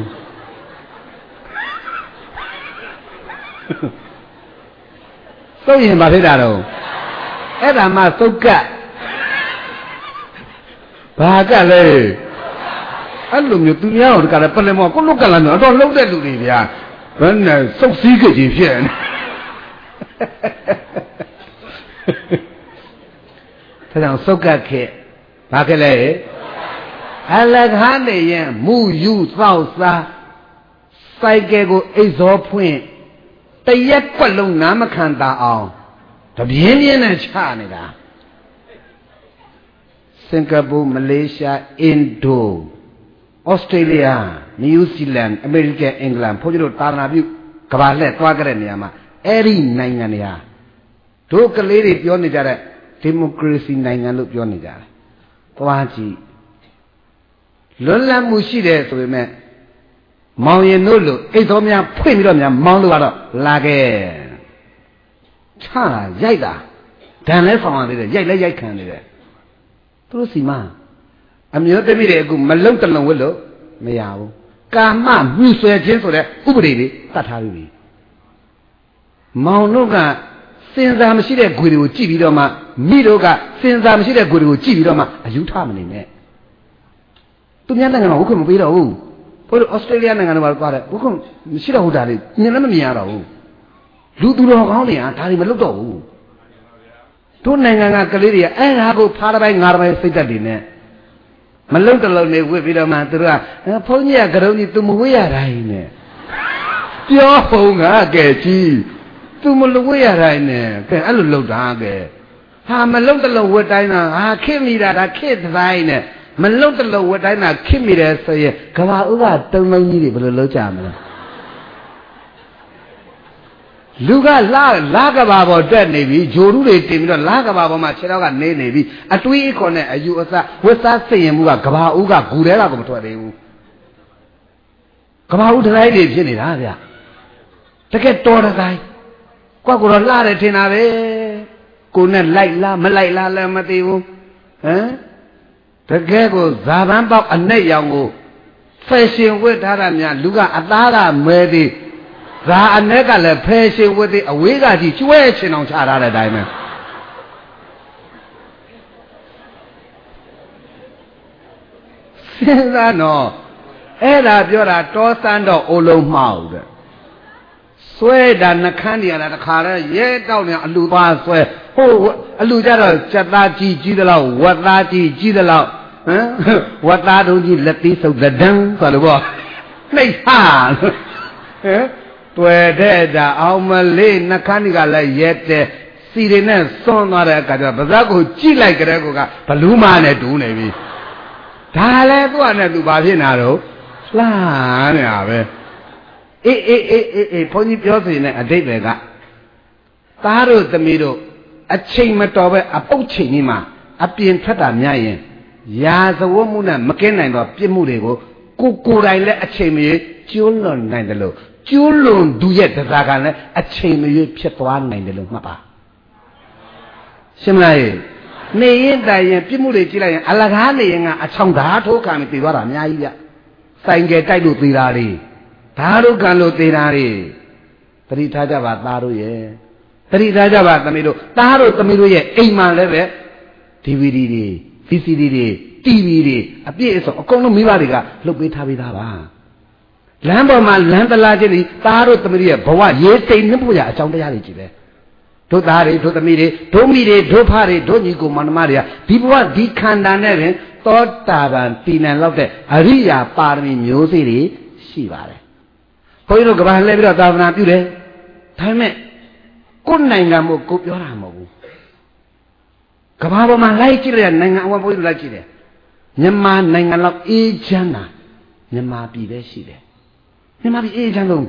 စုပ်ရင်ဘာဖြစ်တာတော့အဲ့ဒါမှစုပ်ကတ်ဘာကတ်လဲအဲ့လိုမျိုးသူများတို့ကလည်းပလင်မောကိုလုတ်ကလာတော့တော့လှုပ်တဲ့လူတွေဗျာဘယ်နဲ့စုပ်စည်းကြည့်ဖြစ်နေဒါကြောင့်စုပ်ကတ်ခဲ့ဘာခဲ့လဲအလကားနေရင်မူယူသောက်စားစိုက်ကဲကိုအိတ်စောဖွင့်တရက်ကွက်လုံးနားမခံတာအောင်တပြင်းပြင်းနဲ့ချနေတာစင်ကာပူမလေးရှားအင်ဒိုဩစတြေးလျနယူးဇီလန်အမေရိကန်အင်္ဂလန်ဘုန်းကြီးတို့တာနာပြုကဘာလှည့်သွားကြတဲ့နေရာမှာအဲ့ဒီနိုင်ငံတွေဟာတို့ကလေးတွေပြောနေကြတဲ့ဒီမိုကရေစီနိုင်ငံလို့ပြောနေကြတယ်သွားကြည့်လွတ်လပ်မှုရှိတယ်ဆိုပေမဲ့မောင်ရင်တို့လို့အိတ်တော်များဖွင့်ပြီးတော့များမောင်းလို့ကတော့လာခဲ့ချတာရိုက်တာဒဏ်လဲဆောင်ရသေးတယ်ရိုက်လဲရိုက်ခံနေတယ်သူတို့စီမအမျိုးသမီးတွေအခုမလုံတလုံဝတ်လို့မရဘူးကာမမြူဆွဲခြင်းဆိုတဲ့ဥပဒေတွေတတ်ထားပြီမောင်တို့ကစင်စားမရှိတဲ့ဂွေတွေကိုကြည့်ပြီးတော့မှမိတို့ကစင်စားမရှိတဲ့ဂွေတွေကိုကြည့်ပြီးတော့မှအယူထမနေနဲ့သူများနိုင်ငံမှာဟုတ်ခွင့်မပေးတော့ဘူးဘုရားဩစတြေးလျနိုင်ငံမှာသွားတယ်ဘုခုမရှိတော့ဟုတ်တာလေမြင်လည်းမမြင်ရတော့ဘူးလူသူတော်ကောင်းတွေကဒါတွေမလုပ်တော့ဘူးတို့နိုင်ငံကကလေးတွေကအဲ့ဒါကိုဖားတစ်ပိုင်းငါးတစ်ပိုင်းစိတ်သက်တွေနဲ့မလုံတလုံနေဝစ်ပြီးတော့မှသူတို့ကဘုန်းကြီးကကရုံကြီး तू မဝစ်ရတိုင်းနဲ့ပြောဟုတ်ငါကဲကြီး तू မလွတ်ရတိုင်းနဲ့ကဲအဲ့လိုလုပ်တာကဲဟာမလုံတလုံဝစ်တိုင်းတာဟာခစ်မိတာဒါခစ်တိုင်းနဲ့မလုံတလုံဝစ်တိုင်းတာခစ်မိတယ်ဆိုရင်ကဘာဥကတုံလုံးကြီးတွေဘယ်လိုလုပ်ကြမလဲလူကလာလာကဘာပေါ်တက်နေပြီဂျိုရုတွေတင်ပြီးတော့လာကဘာပေါ်မှာခြေထောက်ကနေနေပြီအတွေးအခေါ်နဲ့အယူအဆဝတ်စားစိတ်ရင်မှုကကဘာဥကဂူတဲကကိုမထွက်သေးဘူးကဘာဥတိုင်းတွေဖြစ်နေတာဗျတကယ်တော်တိုင်းကွက်ကိုတော့လှတယ်ထင်တာပဲကိုနဲ့လိုက်လားမလိုက်လားလည်းမသိဘူးဟမ်တကယ်ကိုဇာပန်းပေါက်အနဲ့ရောင်ကိုဖက်ရှင်ဝတ်ထားတာများလူကအသားကမဲသေးဇာအနဲ့ကလည်းဖယ်ရှင်ဝတ်သေးအဝေးကကြီးကျွဲချင်အောင်ချထားတဲ့အတိုင်းပဲစဉ်းစားတော့အဲ့ဒါပြောတာတောစမ်းတော့အိုလုံးမှောက်တဲ့ဆွဲတာနှခမ်းနေရတာတခါလဲရဲတောက်နေအလူသွားဆွဲဟိုအလူကြတော့စက်သားကြီးကြီးသလောက်ဝက်သားကြီးကြီးသလောက်ဟမ်ဝက်သားတို့ကြီးလက်သေးဆုပ်လက်တန်းဆိုလို့ပေါ့နှိပ်ဟာဟမ်တွေ့တဲ့တာအောင်မလေးနှခမ်းကြီးကလည်းရဲတဲ့စီတွေနဲ့စွန့်သွားတဲ့အခါကျတော့ဗဇက်ကိုကြိလိုက်ကြတဲ့ကောကဘလူးမနဲ့တူးနေပြီဒါလည်းသူ့အနေနဲ့သူဘာဖြစ်နေတာတော့လှမ်းနေတာပဲအေးအေးအေးအေးအေးဘုန်းကြီးပြောစီနေအတိတ်ပဲကသားတို့သမီးတို့အချိန်မတော်ပဲအပုတ်ချိန်ကြီးမှာအပြင်ထွက်တာများရင်ရာဇဝတ်မှုနဲ့မကင်းနိုင်တော့ပြစ်မှုတွေကိုကိုကိုယ်တိုင်လည်းအချိန်မရွေးကျိုးလွန်နိုင်တယ်လို့ကျိုးလွန်သူရဲ့တရားကလည်းအချိန်မရွေးဖြစ်သွားနိုင်တယ်လို့မှတ်ပါရှင်းမလားနေရင်တိုင်ရင်ပြစ်မှုတွေကြည့်လိုက်ရင်အလကားနေရင်ကအချောင်ဓာတ်ထိုးခံပြီးတည်သွားတာအများကြီးဗျစိုင်ကယ်တိုက်လို့သေးတာတွေဓာတ်တို့ကန်လို့သေးတာတွေတတိထားကြပါသားတို့ရဲ့တတိထားကြပါသမီးတို့သားတို့သမီးတို့ရဲ့အိမ်မှာလည်းပဲ ဒီ ဗီ ဒီ တွေ ဗီ စီ ဒီ တွေ တီ ဗီ တွေအပြည့်အစုံအကုန်လုံးမိဘတွေကလှုပ်ပေးထားပေးသားပါလမ်းပေါ်မှာလမ်းတလားချင်းဒီသားတို့သမီးတွေရဲ့ဘဝရေးတိမ်နှဖို့ရအကြောင်းတရားတွေကြည့်ပဲတို့သားတွေတို့သမီးတွေတို့မိတွေတို့ဖတွေတို့ညီကိုမောင်နှမတွေကဒီဘဝဒီခန္ဓာနဲ့ပင်သောတာပန်တည်နိုင်လောက်တဲ့အရိယာပါရမီမျိုးစေ့တွေရှိပါတယ်ဘုန်းကြီးတို့ကဘာလဲပြီးတော့သာသနာပြုတယ်ဒါပေမဲ့ကိုယ်နိုင်ငံမို့ကိုပြောတာမဟုတ်ဘူးကဘာပေါ်မှာလိုက်ကြည့်တဲ့နိုင်ငံအဝဘုန်းကြီးတို့လိုက်ကြည့်တယ်မြန်မာနိုင်ငံလောက်အေးချမ်းတာမြန်မာပြည်ပဲရှိတယ်မြန်မာပြည်အေးချမ်းလုံး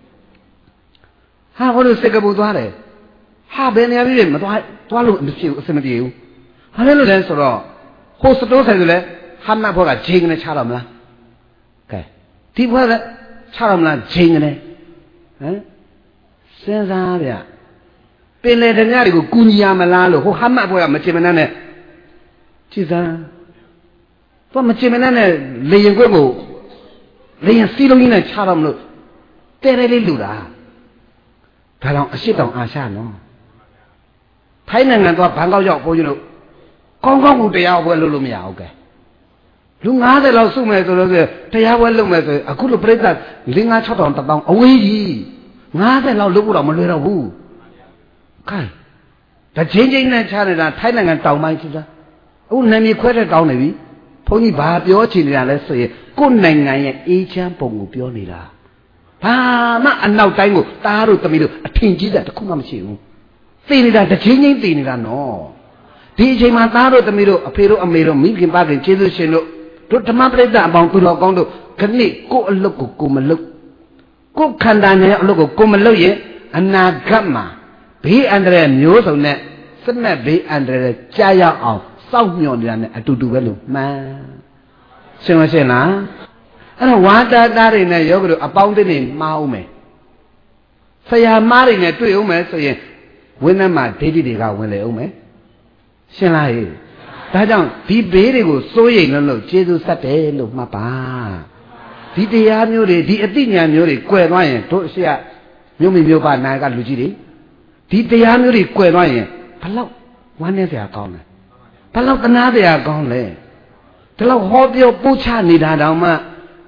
ဟာဘုန်းကြီးစကပူသွားတယ်ဟာဘယ်နေရာပြည်မသွားသွားလို့မဖြစ်ဘူးအဆင်မပြေဘူးဘာလဲလို့လဲဆိုတော့ဟိုစတိုးဆိုင်ဆိုလဲဟာမဘောကဂျင်းနဲ့ချတော့မလားကဲဒီဘွဲကချတော့မလားဂျင်းနဲ့ဟမ်စဉ်းစားဗျပင်လေတညတွေကိုကူညီရမလားလို့ဟိုဟာမဘောကမချင်မနှမ်းနဲ့ကြည်စမ်းတော့မချင်မနှမ်းနဲ့လေရင်ခွက်ကိုလေရင်စီးလုံးကြီးနဲ့ချတော့မလို့တဲတဲလေးလူတာဒါတော့အရှိတောင်အာရှနော်ထိုင်းနိုင်ငံသွားဘန်ကောက်ရောက်ဘိုးကြီးတို့ကောင်းကောင်းကိုတရားပွဲလုပ်လို့မရဘူးကဲလူငါးဆယ်လောက်စုမယ်ဆိုလို့ဆိုတရားပွဲလုပ်မယ်ဆိုအခုလိုပြိဿလေးငါးခြောက်တောင်တစ်တောင်အဝေးကြီးငါးဆယ်လောက်လုပ်ဖို့တော့မလွယ်တော့ဘူးခိုင်းဒါချင်းချင်းနဲ့ချနေတာထိုင်းနိုင်ငံတောင်ပိုင်းကြီးစားအခုနာမည်ခွဲတဲ့ကောင်းနေပြီဘုန်းကြီးဘာပြောချင်နေတာလဲဆိုရင်ကိုယ်နိုင်ငံရဲ့အေးချမ်းပုံကိုပြောနေတာဘာမှအနောက်တိုင်းကိုတားတို့သမီးတို့အထင်ကြီးတာတခုမှမရှိဘူးသိနေတာတစ်ချင်းချင်းသိနေတာနော်ဒီအချိန်မှာသားတို့သမီးတို့အဖေတို့အမေတို့မိခင်ပါခင်ကျေးဇူးရှင်တို့တို့ဓမ္မပရိသတ်အပေါင်းသူတော်ကောင်းတို့ခဏကိုယ်အလုပ်ကိုကိုမလုပ်ကိုယ်ခန္ဓာနဲ့အလုပ်ကိုကိုမလုပ်ရင်အနာဂတ်မှာဘေးအန္တရာယ်မျိုးစုံနဲ့စနက်ဘေးအန္တရာယ်ကြားရောက်အောင်စောင့်မျှော်နေတာနဲ့အတူတူပဲလို့မှန်ရှင်းမရှင်းလားအဲ့တော့ဝါတာတာတွေနဲ့ယောဂတို့အပေါင်းအသင်းတွေမှားအောင်မယ်ဆရာမားတွေနဲ့တွေ့အောင်မယ်ဆိုရင်ဝင်းထဲမှာဒိဋ္ဌိတွေကဝင်လေအောင်မယ်ရှင်းလားဟေ့ဒါကြောင့်ဒီဘေးတွေကိုစိုးရိမ်လို့လို့ကျေးဇူးဆက်တယ်လို့မှတ်ပါဒီတရားမျိုးတွေဒီအသိဉာဏ်မျိုးတွေကွယ်သွားရင်တို့အရှိကမြို့မိမြို့ပါနာကလူကြီးတွေဒီတရားမျိုးတွေကွယ်သွားရင်ဘလောက်ဝမ်းနည်းစရာကောင်းလဲဘလောက်တနာစရာကောင်းလဲဒီလောက်ဟောပြောပို့ချနေတာတောင်မှ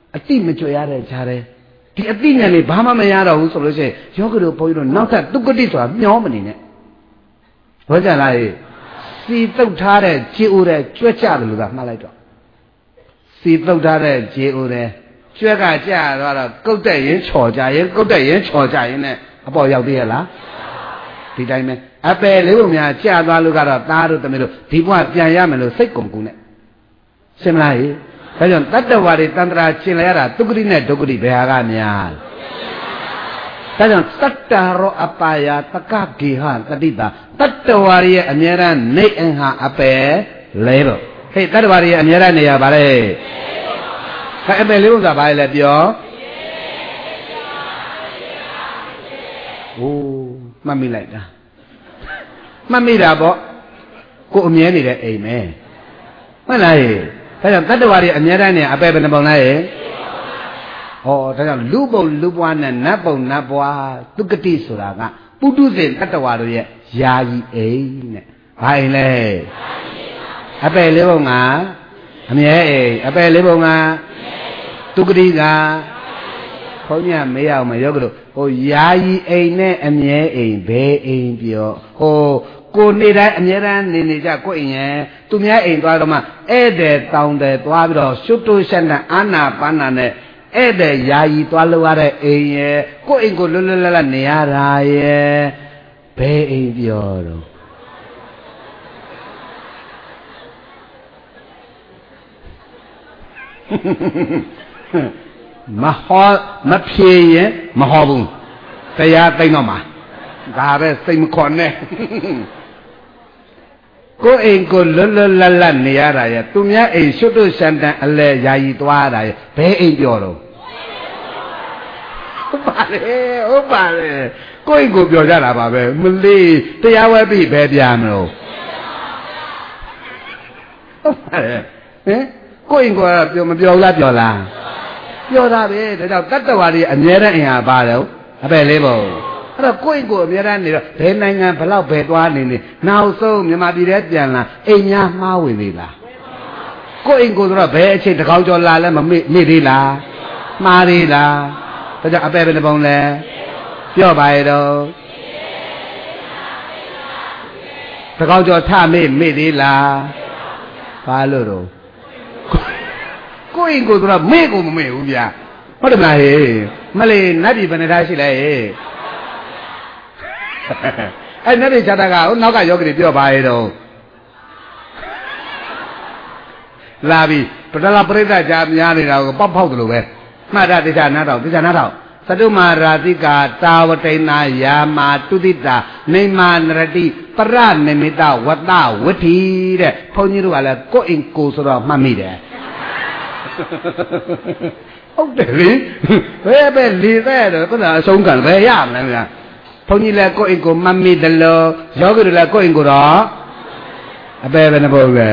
အတိမကြွရတဲ့ခြားတယ်ဒီအတိညာလေးဘာမှမရတော့ဘူးဆိုလို့ရှိရင်ယောဂီတို့ဘုန်းကြီးတို့နောက်ထပ်တုကတိဆိုတာမျောမနေနဲ့ဘောကြလားစီတုတ်ထားတဲ့ခြေအိုးတဲ့ကြွက်ကြတယ်လို့သာမှတ်လိုက်တော့စီတုတ်ထားတဲ့ခြေအိုးတဲ့ကြွက်ကကြတော့တော့ကုတ်တက်ရင်ချော်ကြရင်ကုတ်တက်ရင်ချော်ကြရင်နဲ့အပေါ်ရောက်သေးရလားဒီတိုင်းပဲအပယ်လေးပုံများကြာသွားလို့ကတော့သားတို့သမီးတို့ဒီဘဝပြန်ရမယ်လို့စိတ်ကုန်ကူနဲ့ရှင်းမလားဟိဒါကြောင့်တတ္တဝါတွေတန်ត្រာရှင်းလိုက်ရတာဒုက္ခတိနဲ့ဒုက္ခတိဘယ်ဟာကများဒါကြောင့်တတ္တရောအပါယတကဂေဟတတိတာတတ္တဝါရဲ့အမြဲတမ်းနေအင်ဟာအပယ်လေးပုံဟဲ့တတ္တဝါရဲ့အမြဲတမ်းနေရပါလေခအပယ်လေးပုံသာပါလေပြောโอ้မှတ်မိလိုက်တာမှတ်မိတာပေါ့ကိုအမြဲနေတဲ့အိမ်ပဲမှတ်လားဟဲ့ဒါကြောင့်တတ္တဝါတွေအမြဲတမ်းနေအပယ်ဘယ်နှပုံလဲဟဲ့ဟောဒါကြောင့်လူပုံလူပွားနဲ့နတ်ပုံနတ်ပွားတုကတိဆိုတာကပုထုဇဉ်တတ္တဝါတို့ရဲ့ယာယီအိမ်နဲ့ဘာအိမ်လဲအပယ်လေးပုံကအမြဲအိမ်အပယ်လေးပုံကတုကတိကဘုန်းကြီးမေးအောင်မယောဂလို့ဟိုယာယီအိမ်နဲ့အမြဲအိမ်ဘယ်အိမ်ပြောဟိုကိုနေတိုင်းအမြဲတမ်းနေနေကြကိုအိမ်ရဲ့သူများအိမ်သွားတော့မှဧည့်သည်တောင်းတယ်သွားပြီးတော့ရှုတိုးရှက်တဲ့အာနာပါနာနဲ့ဧည့်သည်ယာယီသွားလို့ရတဲ့အိမ်ရဲ့ကိုအိမ်ကိုလွတ်လွတ်လပ်လပ်နေရတာရဲ့ဘယ်အိမ်ပြောတော့မဟောမဖြေရင်မဟောဘူးတရားသိမ့်တော့မှာဒါပဲစိတ်မခွန်နဲ့ကိုယ်အိမ်ကိုလွတ်လွတ်လပ်လပ်နေရတာရဲ့သူများအိမ်ရှုပ်တို့ရှန်တန်အလဲယာယီသွားရတာရဲ့ဘယ်အိမ်ပြောတော့ဟုတ်ပါလေဟုတ်ပါလေကိုယ်အိမ်ကိုပြောကြတာပါပဲမလေးတရားဝဲပြီဘယ်ပြမလို့ဟုတ်ပါလေဟင်ကိုယ်အိမ်ကပြောမပြောလားပြောလားပြောတာပဲဒါကြောင့်တတ္တဝါတွေအမြဲတမ်းအင်ဟာပါတယ်အပယ်လေးပုံအဲ့တော့ကိုယ့်ကိုအများအားနေတော့ဘယ်နိုင်ငံဘလောက်ပဲသွားနေနေနောက်ဆုံးမြန်မာပြည်ထဲပြန်လာအိမ်များမှားဝင်သေးလားကိုယ့်အိမ်ကိုဆိုတော့ဘယ်အချိန်တကောင်းကျော်လာလဲမမေ့မေ့သေးလားမှားသေးလားဒါကြောင့်အပယ်ဘယ်နှပုံလဲပြောပါရဲ့တော့တကောင်းကျော်ထမေ့မေ့သေးလားဘာလို့တော့ကိုယ့်အိမ်ကိုဆိုတော့မေ့ကိုမမေ့ဘူးဗျာဟုတ်တယ်မလားဟေးမလေးနတ်ပြည်ဘယ်နှထားရှိလဲဟေးအဲ့နတ်ပြည်ခြားတာကဟိုနောက်ကယောဂီတွေပြောပါရဲ့တော့လာပြီပထလာပရိသတ်ကြားများနေတာကိုပေါက်ဖောက်တယ်လို့ပဲမှတ်တာတိကျနားတော့တိကျနားတော့သတုမာရာတိကာတာဝတိနာယာမာတုတိတာနေမာနရတိပရနိမိတဝတ္တဝဋ္ဌိတဲ့ဘုန်းကြီးတို့ကလည်းကိုယ့်အိမ်ကိုဆိုတော့မှတ်မိတယ်ဟုတ်တယ်လေဘယ်ပဲလေတဲ့တော့ခုနအဆုံးခံဘယ်ရမလဲဗျာဘုန်းကြီးလည်းကိုယ့်အိမ်ကိုမှတ်မိတယ်လို့ယောဂီတို့လည်းကိုယ့်အိမ်ကိုတော့အပေပဲနှဖို့ပဲ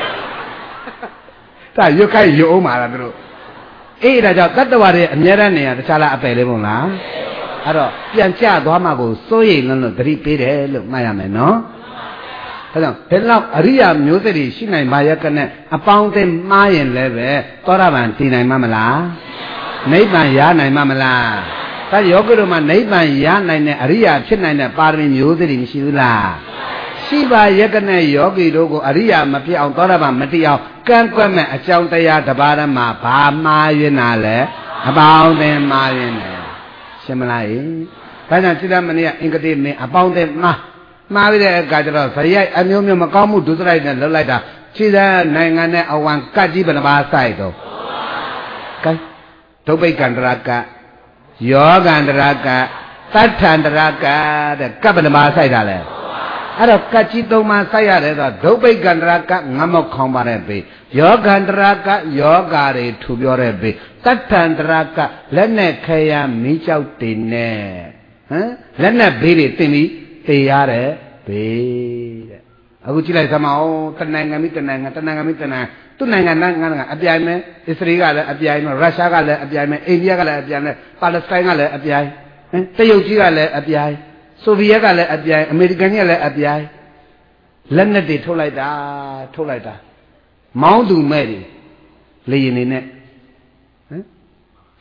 ဒါရွတ်ခိုက်ရွတ်အောင်ပါလားတို့အေးဒါကြောင့်တတ္တဝါတွေအများရနေရတခြားလားအပေလေးပုံလားအဲ့တော့ပြန်ကြသွားမှကိုစိုးရိမ်လို့လို့သတိပေးတယ်လို့မှတ်ရမယ်နော်ဒါကြောင့်ဘယ်လောက်အရိယာမျိုးစိတ်တွေရှိနိုင်ပါရဲ့ကနဲ့အပေါင်းအသင်းမှားရင်လည်းပဲသောတာပန်တည်နိုင်မှာမလားနိဗ္ဗာန်ရနိုင်မှာမလားဒါယောဂီတို့မှာနိဗ္ဗာန်ရနိုင်တဲ့အရိယာဖြစ်နိုင်တဲ့ပါရမီမျိုးစိတ်တွေမရှိဘူးလားရှိပါရဲ့ကနဲ့ယောဂီတို့ကိုအရိယာမဖြစ်အောင်သောတာပန်မတည်အောင်ကန့်ကွက်မဲ့အကြောင်းတရားတစ်ပါးတည်းမှာဘာမှားရင်းတာလဲအပေါင်းအသင်းမှားရင်းတယ်ရှင်းမလားဟင်ဒါကြောင့်စိတ္တမဏိကအင်္ဂတိမင်းအပေါင်းအသင်းမှားမှားပြီးတဲ့အခါကျတော့ဇရိယအမျိုးမျိုးမကောင်းမှုဒုစရိုက်နဲ့လှုပ်လိုက်တာခြေသားနိုင်ငံနဲ့အဝန်ကတ်ကြီးဘယ်နှပါးဆိုင်တော့ကဲဒုဗိကန္တရကယောဂန္တရကသတ္ထန္တရကတဲ့ကတ်ဘယ်နှပါးဆိုင်တာလဲအဲ့တော့ကတ်ကြီးသုံးပါးဆိုင်ရတယ်ဆိုဒုဗိကန္တရကငမောက်ခေါင်းပါတဲ့ပေယောဂန္တရကယောဂါတွေထူပြောတဲ့ပေသတ္ထန္တရကလက်နဲ့ခဲရမီးကြောက်တင်နဲ့ဟမ်လက်နဲ့ဘေးတွေတင်ပြီးတေးရတဲ့ဘေးတဲ့အခုကြည့်လိုက်စမ်းမအောင်တနိုင်ငံမိတနိုင်ငံတနိုင်ငံမိတနိုင်ငံသူ့နိုင်ငံနိုင်ငံကအပြိုင်မဲ့အစ္စရေးကလည်းအပြိုင်မဲ့ရုရှားကလည်းအပြိုင်မဲ့အိန္ဒိယကလည်းအပြိုင်မဲ့ပါလက်စတိုင်းကလည်းအပြိုင်ဟင်တရုတ်ကြီးကလည်းအပြိုင်ဆိုဗီယက်ကလည်းအပြိုင်အမေရိကန်ကြီးကလည်းအပြိုင်လက်နက်တွေထုတ်လိုက်တာထုတ်လိုက်တာမောင်းသူမဲ့တွေလေရင်နေနဲ့ဟင်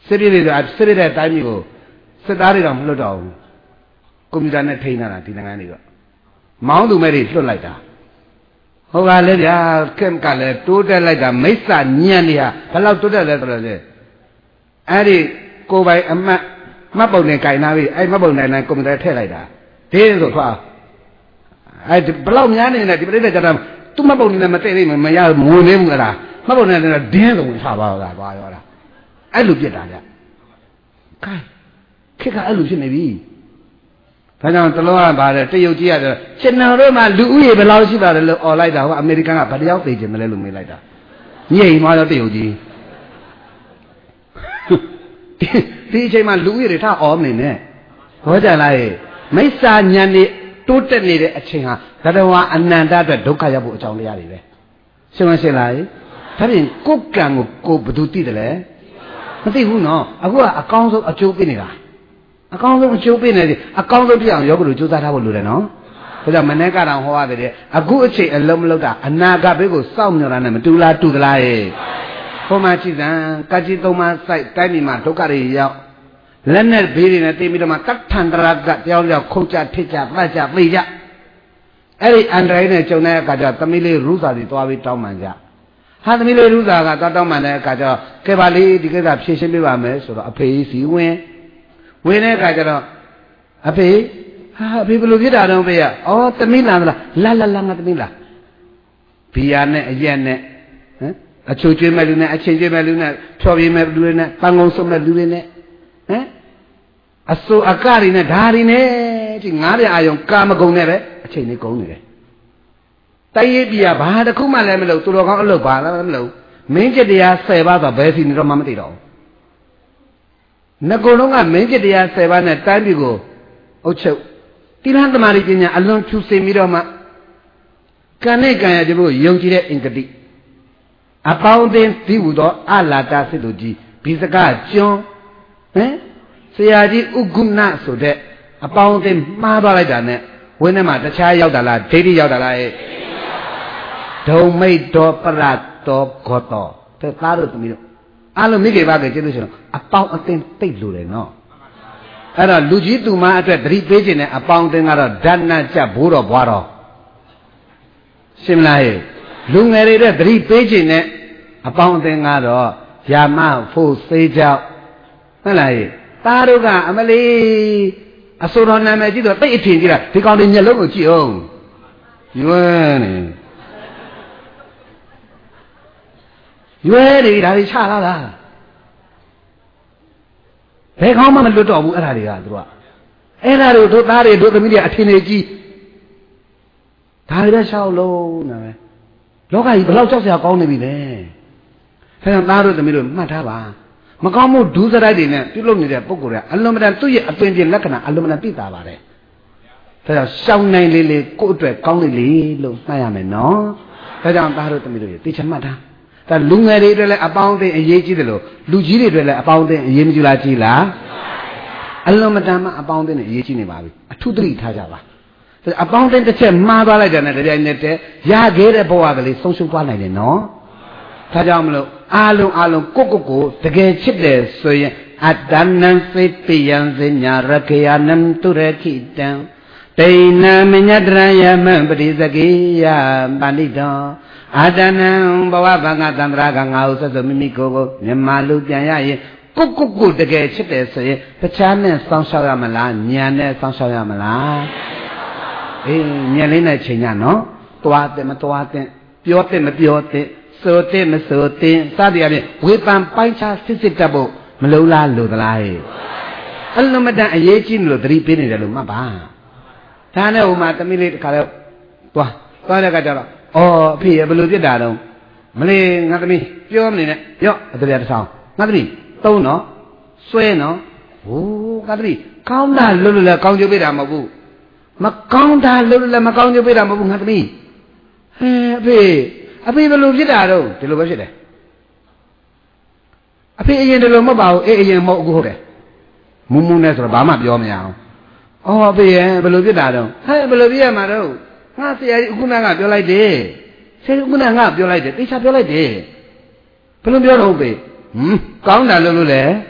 စစ်ပြည်တွေကစစ်ပြည်တဲ့တိုင်းမျိုးကိုစစ်သားတွေတော့မလွတ်တော့ဘူးကွန်ပျူတာနဲ့ထိန်းနေတာဒီနိုင်ငံတွေတော့မောင်းသူမဲ့တွေလွတ်လိုက်တာဟုတ်ပါလေဗျာကင်ကလည်းတိုးတက်လိုက်တာမိစ္ဆာညံ့နေဟာဘယ်လောက်တိုးတက်လဲဆိုတော့လေအဲ့ဒီကိုယ်ပိုင်အမတ်မှတ်ပုံနဲ့ခြင်နာပြီအဲ့မှတ်ပုံနဲ့ကွန်ပျူတာထည့်လိုက်တာဒီဆိုသွားအဲ့ဘယ်လောက်များနေလဲဒီပြိတ္တကြတာသူ့မှတ်ပုံနဲ့မတည့်သေးမရမဝင်နေဘူးအဲ့ဒါမှတ်ပုံနဲ့ဒင်းဆိုဝင်ချပါတော့သွားရောလားအဲ့လိုပြစ်တာကြခိုင်းခက်ကအဲ့လိုဖြစ်နေပြီဒါကြောင့်တလုံးကပါတယ်တရုတ်ကြီးရတယ်ကျွန်တော်တို့မှလူဦးရေဘယ်လောက်ရှိပါလဲလို့អော်လိုက်တာဟိုအမေရိကန်ကဘယ်တယောက်သိကျင်တယ်လဲလို့မေးလိုက်တာညိတ်မှတော့တရုတ်ကြီးဒီအချိန်မှာလူဦးရေတွေထားអော်မနေနဲ့ဟောကြလားမိစ္ဆာဉာဏ်နေတိုးတက်နေတဲ့အချိန်ဟာသတ္တဝါအနန္တအတွက်ဒုက္ခရောက်ဖို့အကြောင်းတရားတွေပဲရှင်းမရှင်းလားဒါပြင်ကိုယ်ကံကိုကိုယ်ဘယ်သူသိတယ်လဲမသိဘူးနော်အခုကအကောင်းဆုံးအကျိုးပေးနေတာအကောင်းဆုံးအကျိုးပေးနေတယ်အကောင်းဆုံးဖြစ်အောင်ယောဂလူကြိုးစားထားဖို့လိုတယ်နော်ဒါကြောင့်မနေ့ကတော့ဟောရတယ်အခုအချိန်အလုံးမလုံးတာအနာဂတ်ဘေးကိုစောင့်မျှော်တာနဲ့မတူလားတူသလားရဲ့ဘုံမှာကြည်စံကကြီးသုံးပါးစိုက်တိုင်းပြည်မှာဒုက္ခတွေရောက်လက်နဲ့ဘေးတွေနဲ့တင်ပြီးတော့မှတတ်ထန်တရာကတယောက်တယောက်ခုတ်ကြထစ်ကြပတ်ကြသိကြအဲ့ဒီအန်ဒရိုင်နဲ့ကြုံတဲ့အခါကျသမီးလေးရူစာတွေသွားပြီးတောင်းပန်ကြဟာသမီးလေးရူစာကသွားတောင်းပန်တဲ့အခါကျတော့ကဲပါလေးဒီကိစ္စဖြေရှင်းပေးပါမယ်ဆိုတော့အဖေစီဝင်ဝင်တဲ့အခါကျတော့အဖေဟာအဖေဘယ်လိုဖြစ်တာတော့ဖေရအော်သမီးလာမလားလာလာလာငါသမီးလာဘီယာနဲ့အရက်နဲ့ဟမ်အချိုကျွေးမဲ့လူနဲ့အချင်းကျွေးမဲ့လူနဲ့ဖြော်ပြမဲ့လူတွေနဲ့ပန်းကုန်းစုံမဲ့လူတွေနဲ့ဟမ်အစိုးအကတွေနဲ့ဓာရီနဲ့ဒီငါးပြအာယုံကာမဂုဏ်နဲ့ပဲအချိန်လေးကုန်နေတယ်တိုက်ရိုက်ပြဘာတစ်ခုမှလည်းမလုပ်သူတော်ကောင်းအလုပ်ဘာလည်းမလုပ်မင်းကျတရားဆယ်ပါးဆိုဘယ်စီနေတော့မှမသိတော့ဘူးငကုလုံးကမင်းကျတရားဆယ်ပါးနဲ့တိုင်းပြည်ကိုအုပ်ချုပ်တိလန်းသမารိပညာအလွန်ဖြူစင်ပြီးတော့မှကံနဲ့ကံရကြဖို့ယုံကြည်တဲ့အင်္ဂတိအပေါင်းအသင်းဒီဟူသောအလာတာစစ်သူကြီးဘိစကကျွန်းဟမ်ဆရာကြီးဥက္ကုဏဆိုတဲ့အပေါင်းအသင်းမှားသွားလိုက်တာနဲ့ဝင်းထဲမှာတခြားရောက်တာလားဒိဋ္ဌိရောက်တာလားရဲ့ဒုံမိတ်တော်ပရတော်ဂောတော်တဲ့သားတို့သမီးတို့အားလုံးမိခင်ပါကကျေးဇူးရှင်အပေါင်းအသင်းတိတ်လို့တယ်နော်အဲ့တော့လူကြီးသူမအတွက်သတိပေးခြင်းနဲ့အပေါင်းအသင်းကတော့ဓာတ်နဲ့ကြဘိုးတော်ဘွားတော်ရှင်းမလားဟဲ့လူငယ်တွေတဲ့သတိပေးခြင်းနဲ့အပေါင်းအသင်းကတော့ယာမဖို့စေးကြောက်ဟုတ်လားဟဲ့သားတို့ကအမလေးအစိုးရနာမည်ကြည့်တော့တိတ်အထင်ကြီးတာဒီကောင်တွေမျက်လုံးကိုကြည့်အောင်ရွယ်နေရွယ်နေဒါတွေချလာတာဘယ်ကောင်းမှမလွတ်တော့ဘူးအဲ့ဒါတွေကသူကအဲ့ဒါတွေတို့သားတွေတို့သမီးတွေအထင်တွေကြီးဒါတွေပဲရှောက်လုံးနာပဲလောကကြီးဘယ်လောက်ကြောက်စရာကောင်းနေပြီလဲအဲဒါသားတို့သမီးတို့မှတ်ထားပါမကောင်းမှုဒုစရိုက်တွေနဲ့ပြုလုပ်နေတဲ့ပုဂ္ဂိုလ်ကအလွန်မတန်သူ့ရဲ့အပင်ပြင်လက္ခဏာအလွန်မတန်သိတာပါတယ်ဒါကြောင့်ရှောင်းနိုင်လေးလေးကိုယ့်အတွက်ကောင်းလေးလေးလို့မှတ်ရမယ်နော်ဒါကြောင့်သားတို့သမီးတို့သိချင်မှတ်ထားဒါလူငယ်တွေအတွက်လည်းအပေါင်းအသင်းအရေးကြီးတယ်လို့လူကြီးတွေအတွက်လည်းအပေါင်းအသင်းအရေးမကြီးလားကြီးလားအလွန်မတန်မှအပေါင်းအသင်းနဲ့အရေးကြီးနေပါပြီအထုသတိထားကြပါအပေါင်းအသင်းတစ်ချက်မှားသွားလိုက်တယ်နဲ့တရားနဲ့တည်းရခဲ့တဲ့ဘဝကလေးဆုံးရှုံးသွားနိုင်တယ်နော်ဒါကြောင့်မလို့အာလုံးအာလုံးကိုကိုကိုတကယ်ချစ်တယ်ဆိုရင်အတ္တနံစိပိယံစညာရခေယနံတုရခိတံတိဏမညတရယမံပတိစကေယပဏိတောအာတနံဘဝဗငါတန္တရာကငါ့ဥစ္စာမိမိကိုယ်ကိုမြမလူပြန်ရရင်ကိုကိုကိုတကယ်ချစ်တယ်ဆိုရင်တခြားနဲ့စောင့်ရှောက်ရမလားညာနဲ့စောင့်ရှောက်ရမလားအေးညာလေးနဲ့ချိန်ညနော်တွားတဲ့မတွားတဲ့ပြောတဲ့မပြောတဲ့ဆိုတဲ့မဆိုတဲ့စသည်အပြင်ဝေပံပိုင်းခြားစစ်စစ်တတ်ဖို့မလုံလားလို့သလားဟဲ့အလုံးမတန်အရေးကြီးလို့သတိပေးနေတယ်လို့မှတ်ပါဒါနဲ့ဟိုမှာတမီးလေးတခါတော့တွားတွားတဲ့ကကြတော့အော်အဖေဘယ်လိုဖြစ်တာတော့မလေးငါသမီးပြောမနေနဲ့ရော့အတရတစ်ဆောင်ငါသမီးသုံးနော်ဆွဲနော်ဟိုးငါသမီးကောင်းတာလွတ်လွတ်လည်းကောင်းကျိုးပေးတာမဟုတ်ဘူးမကောင်းတာလွတ်လွတ်လည်းမကောင်းကျိုးပေးတာမဟုတ်ဘူးငါသမီးဟဲအဖေအဖေဘယ်လိုဖြစ်တာတော့ဒီလိုပဲဖြစ်တယ်အဖေအရင်ဒီလိုမဟုတ်ပါဘူးအေးအရင်မဟုတ်အခုဟုတ်တယ်မူးမူးနဲ့ဆိုတော့ဘာမှပြောမရအောင်အော်အဖေရဲ့ဘယ်လိုဖြစ်တာတော့ဟဲ့ဘယ်လိုဖြစ်ရမှာတော့ငါဆရာကြီးအခုနကပြောလိုက်တယ်ဆရာကြီးအခုနကငါပြောလိုက်တယ်တေချာပြောလိုက်တယ်ဘယ်လိုပြောတော့ဖေဟမ်ကောင်းတာလို့လို့လေ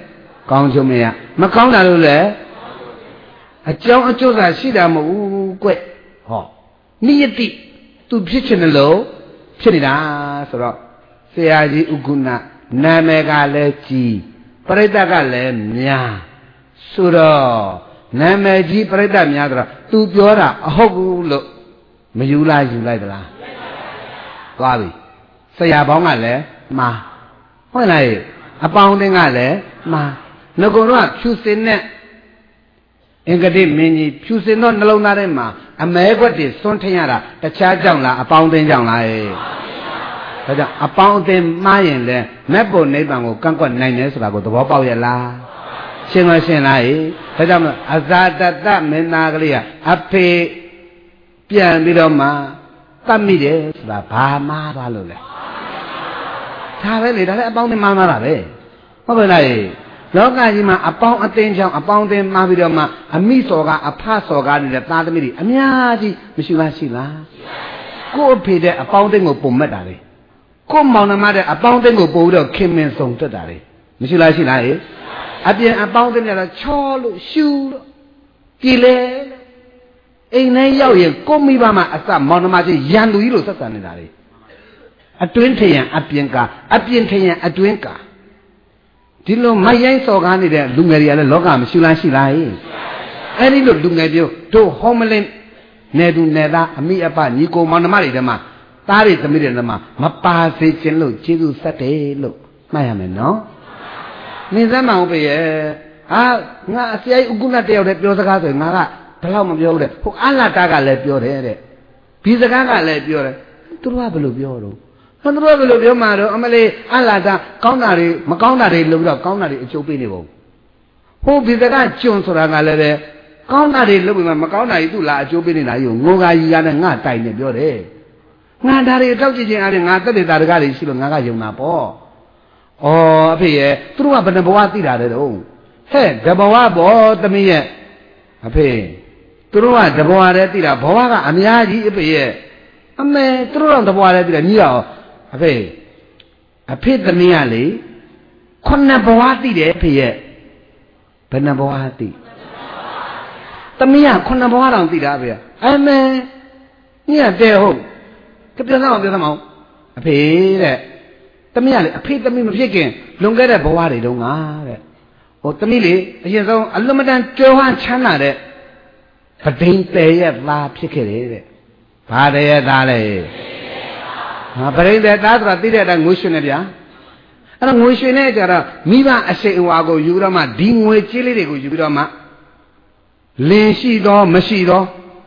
ကောင်းချုပ်မရမကောင်းတာလို့လေအကြောင်းအကျိုးသာရှိတာမဟုတ်ဘူးကွဟောနိယတိသူဖြစ်ချင်တယ်လို့ဖြစ်နေတာဆိုတော့ဆရာကြီးဥက္ကုဏနာမည်ကလည်းကြီးပရိသတ်ကလည်းများဆိုတော့နာမည်ကြီးပရိသတ်များဆိုတော့သူပြောတာအဟုတ်ဘူးလို့မယူလားယူလိုက်သလားသွားပြီဆရာပေါင်းကလည်းမှားဟုတ်လားအပေါင်းအသင်းကလည်းမှားငကုံတော့ဖြူစင်နဲ့အင်္ဂတိမင်းကြီးဖြူစင်သောနှလုံးသားထဲမှာအမဲခွက်တွေစွန့်ထင်ရတာတခြားကြောင့်လားအပေါင်းအသင်းကြောင့်လားဒါကြောင့်အပေါင်းအသင်းမှားရင်လည်းမက်ဖို့နိဗ္ဗာန်ကိုကန့်ကွက်နိုင်တယ်ဆိုတာကိုသဘောပေါက်ရလားရှင်းမရှင်းလားဒါကြောင့်အဇာတတမင်းသားကလေးကအဖေပြန်ပြီးတော့မှတတ်မိတယ်ဆိုတာဘာမှားသွားလို့လဲဒါပဲလေဒါလည်းအပေါင်းအသင်းမှားမှားတာပဲဟုတ်ပါလားလောကကြီးမှာအပေါင်းအသင်းကြောင့်အပေါင်းအသင်းမှားပြီးတော့မှအမိစော်ကအဖစော်ကနေတဲ့သားသမီးတွေအများကြီးမရှိလားရှိလားကို့အဖေတဲ့အပေါင်းအသင်းကိုပုံမဲ့တာလေကို့မောင်နှမတဲ့အပေါင်းအသင်းကိုပို့ပြီးတော့ခင်မင်ဆောင်တက်တာလေမရှိလားရှိလားအပြင်အပေါင်းအသင်းကတော့ချောလို့ရှူလို့ပြည်လေအိမ်ထဲရောက်ရင်ကိုမိဘမှာအစမောင်နှမချင်းရန်သူကြီးလို့ဆက်ဆံနေတာလေအတွင်းထရန်အပြင်ကအပြင်ထရန်အတွင်းကဒီလိုမရိုင်းစော်ကားနေတဲ့လူငယ်တွေကလည်းလောကမရှိလားရှိလားအဲ့ဒီလိုလူငယ်ပြောတို့ဟောမလင်းနေသူနေသားအမိအပညီကိုမောင်နှမတွေတည်းမှာသားတွေသမီးတွေတည်းမှာမပါစေခြင်းလို့ကျေးဇူးဆက်တယ်လို့မှတ်ရမယ်နော်နေစမ်းမအောင်ပဲရဲ့ဟာငါအစရိုက်ဥက္ကုဏတယောက်တည်းပြောစကားဆိုရင်ငါကဘယ်တော့မပြောဘူးတဲ့ဟိုအလတာကလည်းပြောတယ်တဲ့ဒီစကားကလည်းပြောတယ်သူတို့ကဘယ်လိုပြောတော့ဟိုတို့ဘယ်လိုပြောမှာတော့အမလေးအလာတာကောင်းတာတွေမကောင်းတာတွေလုပ်ပြီးတော့ကောင်းတာတွေအကျိုးပေးနေပုံဟိုဒီစကားကျွန်းဆိုတာကလည်းပဲကောင်းတာတွေလုပ်ပြီးမှမကောင်းတာကြီးသူ့လာအကျိုးပေးနေတာယူငိုကကြီးရနဲ့ငါတိုင်နေပြောတယ်ငါဒါတွေတောက်ကြည့်ခြင်းအားဖြင့်ငါတက်တဲ့တာတကားတွေရှိလို့ငါကယုံတာပေါ့ဩအဖေရဲ့သူတို့ကဘယ်နှဘဝသိတာလဲတော့ဟဲ့တဘဝပေါ့သမီးရဲ့အဖေသူတို့ကတဘဝတည်းသိတာဘဝကအများကြီးအဖေရဲ့အမေသူတို့တော့တဘဝတည်းသိတာညီရောအဖေအဖေသမီးကလေခုနှစ်ဘဝသိတယ်အဖေရဲ့ဘယ်နှဘဝသိသမီးကခုနှစ်ဘဝတောင်သိတာအဖေအမေညီကတဲ့ဟုတ်ကပြောစမ်းအောင်ပြောစမ်းအောင်အဖေတဲ့သမီးကလေအဖေသမီးမဖြစ်ခင်လွန်ခဲ့တဲ့ဘဝတွေတုန်းကတဲ့ဟိုသမီးလေအရင်ဆုံးအလွန်မတန်ကြွယ်ဝချမ်းသာတဲ့ပဒိန်တည်ရဲ့သားဖြစ်ခဲ့တယ်တဲ့ဘာတည်းရဲ့သားလဲဟာပရိသေသားဆိုတာသိတဲ့အတိုင်းငွေရွှင်နေဗျာအဲ့တော့ငွေရွှင်နေကြတော့မိဘအစိမ်အဝါကိုယူတော့မှဒီငွေကြေးလေးတွေကိုယူပြီးတော့မှလင်ရှိသောမရှိသော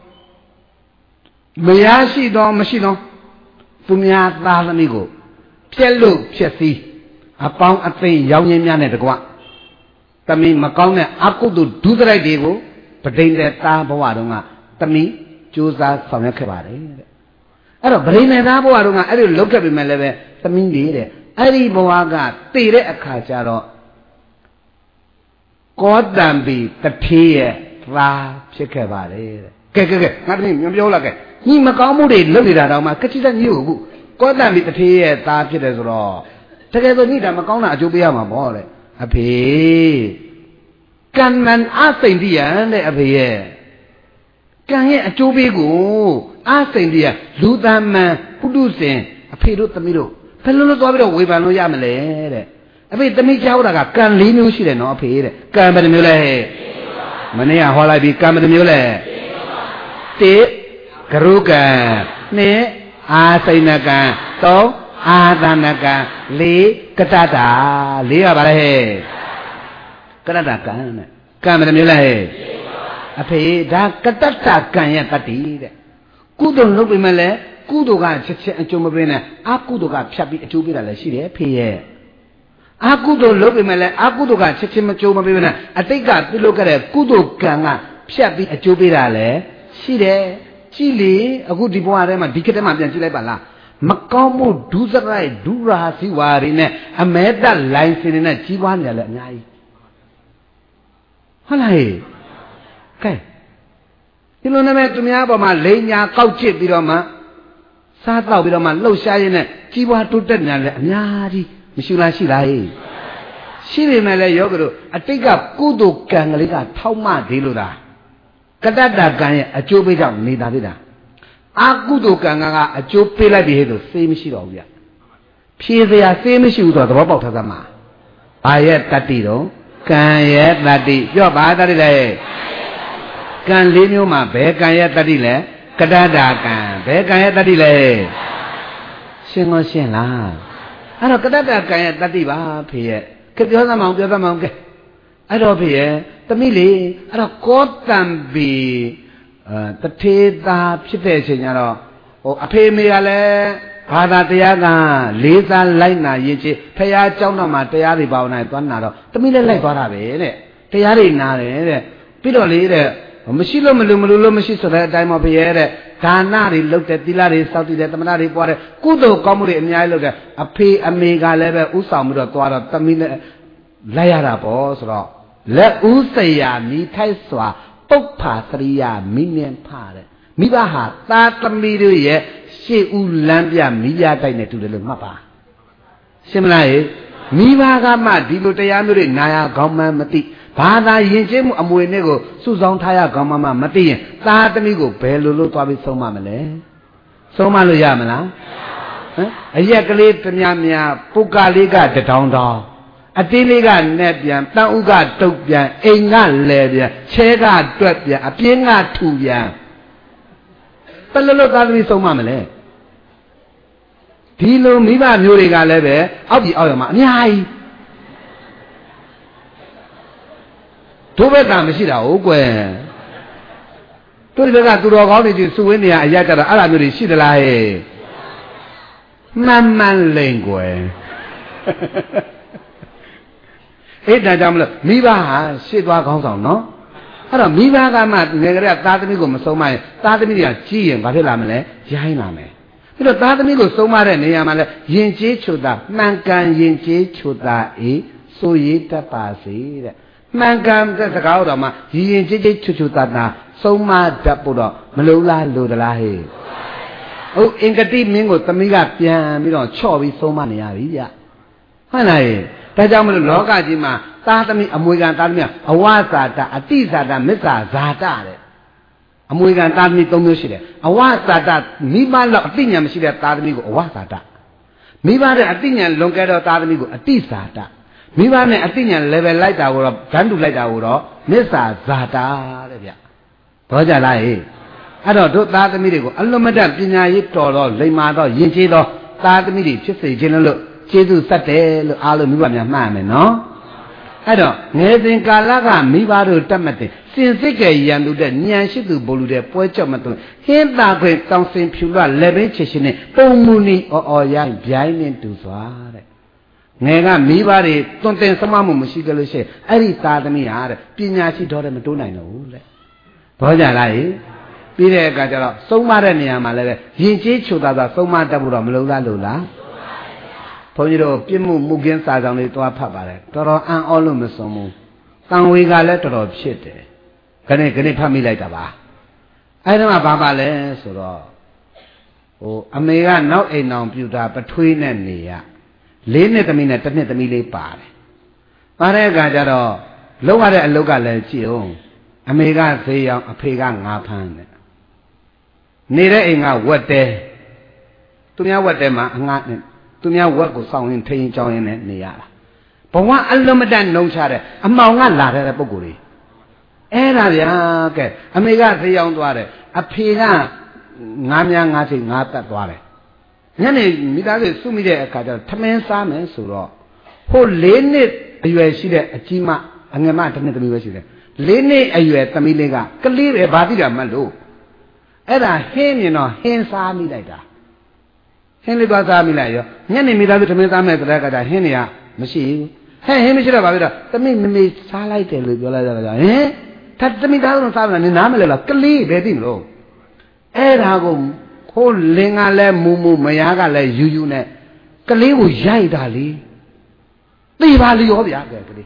မရရှိသောမရှိသောသူများသားသမီးကိုပြက်လို့ဖြစ်စည်းအပေါင်းအသိရောင်းရင်းများနဲ့တကွသမီးမကောင်းတဲ့အကုသိုလ်ဒုစရိုက်တွေကိုပဒိန်တဲ့သားဘဝတုန်းကသမီးကြိုးစားဆောင်ရွက်ခဲ့ပါတယ်တဲ့အဲ့တော့ဗရိနေသားဘဝတုန်းကအဲ့ဒီလုတ်ခဲ့ပြီမဲ့လည်းပဲသမီးလေးတဲ့အဲ့ဒီဘဝကတည်တဲ့အခါကျတော့ကောတံပီတထေးရဲ့သားဖြစ်ခဲ့ပါတယ်တဲ့ကဲကဲကဲငါသမီးမပြောလားကဲညီမကောင်းမှုတွေလုပ်နေတာတော့မှကတိတညီကိုအခုကောတံပီတထေးရဲ့သားဖြစ်တယ်ဆိုတော့တကယ်ဆိုညီဒါမကောင်းတာအကျိုးပေးရမှာပေါ့တဲ့အဖေကံနံအစိမ့်တိယတဲ့အဖေရဲ့ကံရဲ့အကျိုးပေးကိုအစိမ့်တိယလူသားမန်ပုထုဇဉ်အဖေတို့သမီးတို့ဘယ်လိုလုပ်သွားပြီးတော့ဝေဖန်လို့ရမလဲတဲ့အဖေသမီးကြောက်တာကကံ၄မျိုးရှိတယ်နော်အဖေတဲ့ကံဘယ်နှမျိုးလဲမနေ့ကဟောလိုက်ပြီကံဘယ်နှမျိုးလဲတစ်ကရုကံနှစ်အာစိဏကံသုံးအာသနကံလေးကတ္တတာလေးကပါလေဟဲ့ကတ္တတာကံနဲ့ကံဘယ်နှမျိုးလဲဟဲ့အဖေဒါကတ္တတာကံရဲ့တတ္တိတဲ့ကုသိုလ်လုပ်ပေမဲ့လည်းကုသိုလ်ကချက်ချင်းအကျိုးမပေးနဲ့အကုသိုလ်ကဖြတ်ပြီးအကျိုးပေးတာလည်းရှိတယ်ဖေရဲ့အကုသိုလ်လုပ်ပေမဲ့လည်းအကုသိုလ်ကချက်ချင်းမကျိုးမပေးနဲ့အတိတ်ကပြုလုပ်ခဲ့တဲ့ကုသိုလ်ကံကဖြတ်ပြီးအကျိုးပေးတာလည်းရှိတယ်ကြည့်လေအခုဒီဘဝထဲမှာဒီခေတ်ထဲမှာပြန်ကြည့်လိုက်ပါလားမကောင်းမှုဒုစရိုက်ဒုရာစီဝါတွေနဲ့အမဲတက်လိုင်းစင်တွေနဲ့ကြီးပွားနေတယ်လည်းအများကြီးဟုတ်လားဟဲ့ကဲဒီလိုနဲ့သူများပေါ်မှာလိန်ညာကောက်ချစ်ပြီးတော့မှစားတော့ပြီးတော့မှလှုပ်ရှားရင်းနဲ့ကြီးပွားတိုးတက်နေတယ်အများကြီးမရှိလားရှိလားဟဲ့ရှိပေမဲ့လည်းယောဂတို့အတိတ်ကကုသိုလ်ကံကလေးကထောက်မှသေးလို့လားကတ္တတကံရဲ့အကျိုးပေးကြောင့်နေတာသေးတာအာကုသိုလ်ကံကအကျိုးပေးလိုက်ပြီဟဲ့ဆိုစေးမရှိတော့ဘူးဗျဖြေစရာစေးမရှိဘူးဆိုတော့သဘောပေါက်ထားသမှာဘာရဲ့တတ္တိတော့ကံရဲ့တတ္တိပြောပါတတ္တိလဲကံလေးမျိုးမှာဘယ်ကံရဲ့တတ္တိလဲကတ္တတကံဘယ်ကံရဲ့တတ္တိလဲရှင်းလို့ရှင်းလားအဲ့တော့ကတ္တတကံရဲ့တတ္တိပါဖေရဲ့ကပြောသမောင်ပြောသမောင်ကဲအဲ့တော့ဖေရဲ့သမီးလေးအဲ့တော့ကောတံပီအဲတထေသာဖြစ်တဲ့အချိန်ကျတော့ဟိုအဖေမေကလည်းဘာသာတရားကလေးစားလိုက်နာရင်ချေဖရာเจ้าတော်မှာတရားတွေဘာဝနာသွားနာတော့သမီးလည်းလိုက်သွားတာပဲတဲ့တရားတွေနာတယ်တဲ့ပြီးတော့လေတဲ့မရှိလို့မလို့မလို့လို့မရှိဆိုတဲ့အတိုင်းမဖေရဲ့တဲ့ဒါနတွေလုပ်တယ်သီလတွေစောင့်တည်တယ်သမဏတွေပွားတယ်ကုသိုလ်ကောင်းမှုတွေအများကြီးလုပ်တယ်အဖေအမေကလည်းပဲဥဆောင်ပြီးတော့သွားတော့သမီးလည်းလိုက်ရတာပေါ့ဆိုတော့လက်ဥစရာမိထိုက်စွာပုပ္ဖာသရိယာမိနှင်ဖတဲ့မိဘဟာသာသမီတို့ရဲ့ရှေ့ဦးလမ်းပြမိရတိုက်နဲ့တူတယ်လို့မှတ်ပါရှင်းမလားဟဲ့မိဘကမှဒီလိုတရားမျိုးတွေနာရကောင်းမှမသိဘာသာယဉ်ကျေးမှုအမွေနဲ့ကိုစုဆောင်ထားရကောင်းမှမသိရင်သာသမီကိုဘယ်လိုလုပ်သွားပြီးဆုံးမမလဲဆုံးမလို့ရမလားဟမ်အရက်ကလေးတ냐များပုဂ္ဂလေးကတထောင်တောင်အတင်းလေးကနဲ့ပြန်တန်ဥကတုတ်ပြန်အိမ်ကလဲပြန်ချဲကတွက်ပြန်အပြင်းကထူပြန်ဘယ်လိုလုပ်သားသမီးဆုံးမမလဲဒီလိုမိဘမျိုးတွေကလည်းပဲအောက်ပြီအောက်ရမှာအများကြီးတို့ဘက်ကမရှိတာဟုတ်ကွယ်တို့ဒီဘက်ကသူတော်ကောင်းတွေကြီးစုဝင်းနေရအရက်ကြတော့အဲ့လိုမျိုးတွေရှိသလားဟဲ့မှန်မှန်လိမ့်ကွယ်အဲ့ဒါကြောင့်မလို့မိဘဟာရှေ့သွားကောင်းဆောင်နော်အဲ့တော့မိဘကမှငယ်ကလေးကသားသမီးကိုမဆုံးမရင်သားသမီးတွေကကြီးရင်ဘာဖြစ်လာမလဲရိုင်းလာမယ်ပြီးတော့သားသမီးကိုဆုံးမတဲ့နေရာမှာလဲယဉ်ကျေးချိုတာမှန်ကန်ယဉ်ကျေးချိုတာအေးဆိုရတတ်ပါစေတဲ့မှန်ကန်တဲ့စကားတော်မှာယဉ်ကျေးချိုချိုတာတာဆုံးမတတ်ဖို့တော့မလိုလားလိုသလားဟဲ့ဟုတ်အင်္ဂတိမင်းကိုသမီးကပြန်ပြီးတော့ချော့ပြီးဆုံးမနေရပြီဗျဟုတ်လားဟဲ့ဒါကြောင့်မလို့လောကကြီးမှာသားသမီးအမွေခံသားသမီးအဝဇာတအတိဇာတမစ္ဆာဇာတတဲ့အမွေခံသားသမီးသုံးမျိုးရှိတယ်အဝဇာတမိဘလောက်အတိညာမရှိတဲ့သားသမီးကိုအဝဇာတမိဘတဲ့အတိညာလွန်ကဲတော့သားသမီးကိုအတိဇာတမိဘနဲ့အတိညာ level လိုက်တာကိုတော့ဓာတ်တူလိုက်တာကိုတော့မစ္ဆာဇာတတဲ့ဗျဘောကြလားဟေ့အဲ့တော့တို့သားသမီးတွေကိုအလွန်မတတ်ပညာရေးတော်တော့လိမ္မာတော့ယဉ်ကျေးတော့သားသမီးတွေဖြစ်စေခြင်းလို့ကျေးဇူးဆက်တယ်လို့အားလုံးမိဘများမှတ်ရမယ်နော်အဲ့တော့ငယ်စဉ်ကာလကမိဘတို့တတ်မှတ်တယ်စင်စစ်ကရန်သူတဲ့ဉာဏ်ရှိသူဘိုလ်လူတဲ့ပွဲကြောက်မသွင်းဟင်းသာခွင့်တောင်စင်ဖြူလွလက်ဘင်းချစ်ရှင်နဲ့ပုံမူနီအော်အော်ရိုင်းဗျိုင်းနဲ့တူစွာတဲ့ငယ်ကမိဘတွေတွင်တင်စမမှုမရှိကြလို့ရှိရင်အဲ့ဒီသာသမီဟာတဲ့ပညာရှိတော်တယ်မတိုးနိုင်တော့ဘူးတဲ့ဘောကြလားဟိပြီးတဲ့အခါကျတော့သုံးမတဲ့နေရာမှာလည်းပဲယဉ်ကျေးချိုတာသာသုံးမတတ်ဖို့တော့မလုံလားလို့လားဘုန်းကြီးတို့ပြစ်မှုမှုကင်းစာဆောင်လေးတွားဖတ်ပါတယ်တော်တော်အံ့ဩလို့မစွန်ဘူးတန်ဝေကလည်းတော်တော်ဖြစ်တယ်ခဏခဏဖတ်မိလိုက်တာပါအဲ့ဒါမှဘာပါလဲဆိုတော့ဟိုအမေကနောက်အိမ်အောင်ပြူတာပထွေးနဲ့နေရလေးနှစ်သမီးနဲ့တစ်နှစ်သမီးလေးပါတယ်ပါတဲ့အခါကျတော့လုံးရတဲ့အလုပ်ကလည်းကြည့်အောင်အမေကဈေးရောင်အဖေကငါးဖမ်းတယ်နေတဲ့အိမ်ကဝက်တဲသူများဝက်တဲမှာအငှားနဲ့သူများဝက်ကိုစောင့်ရင်ထိရင်ကြောင်းရင်နဲ့နေရတာဘဝအလုံးမတန်နှုံချတဲ့အမောင်ကလာတဲ့ပုံကိုယ်လေးအဲ့ဒါဗျာကဲအမေကဈေးရောင်သွားတယ်အဖေကငါးများငါးချိန်ငါးတက်သွားတယ်ညနေမိသားစုစုမိတဲ့အခါကျတော့ထမင်းစားမယ်ဆိုတော့ဟိုလေးနှစ်အရွယ်ရှိတဲ့အကြီးမအငယ်မတစ်နှစ်သမီးပဲရှိတယ်လေးနှစ်အရွယ်သမီးလေးကကလေးပဲဘာသိတာမလို့အဲ့ဒါဟင်းမြင်တော့ဟင်းစားမိလိုက်တာဟင်းလေးသွားစားမိလိုက်ရောညနေမိသားစုထမင်းစားမယ်ဆိုတဲ့အခါကျဟင်းတွေကမရှိဘူးဟဲ့ဟင်းမရှိတော့ဘာဖြစ်တော့သမီးမမေစားလိုက်တယ်လို့ပြောလိုက်ကြတာဟင်ဒါသမီးသားစုစားမလားနင်နားမလဲလားကလေးပဲသိမလို့အဲ့ဒါကိုခိုးလင်ကလည်းမူမူမယားကလည်းယူယူနဲ့ကလေးကိုရိုက်တာလေသိပါလေရောဗျာကဲကလေး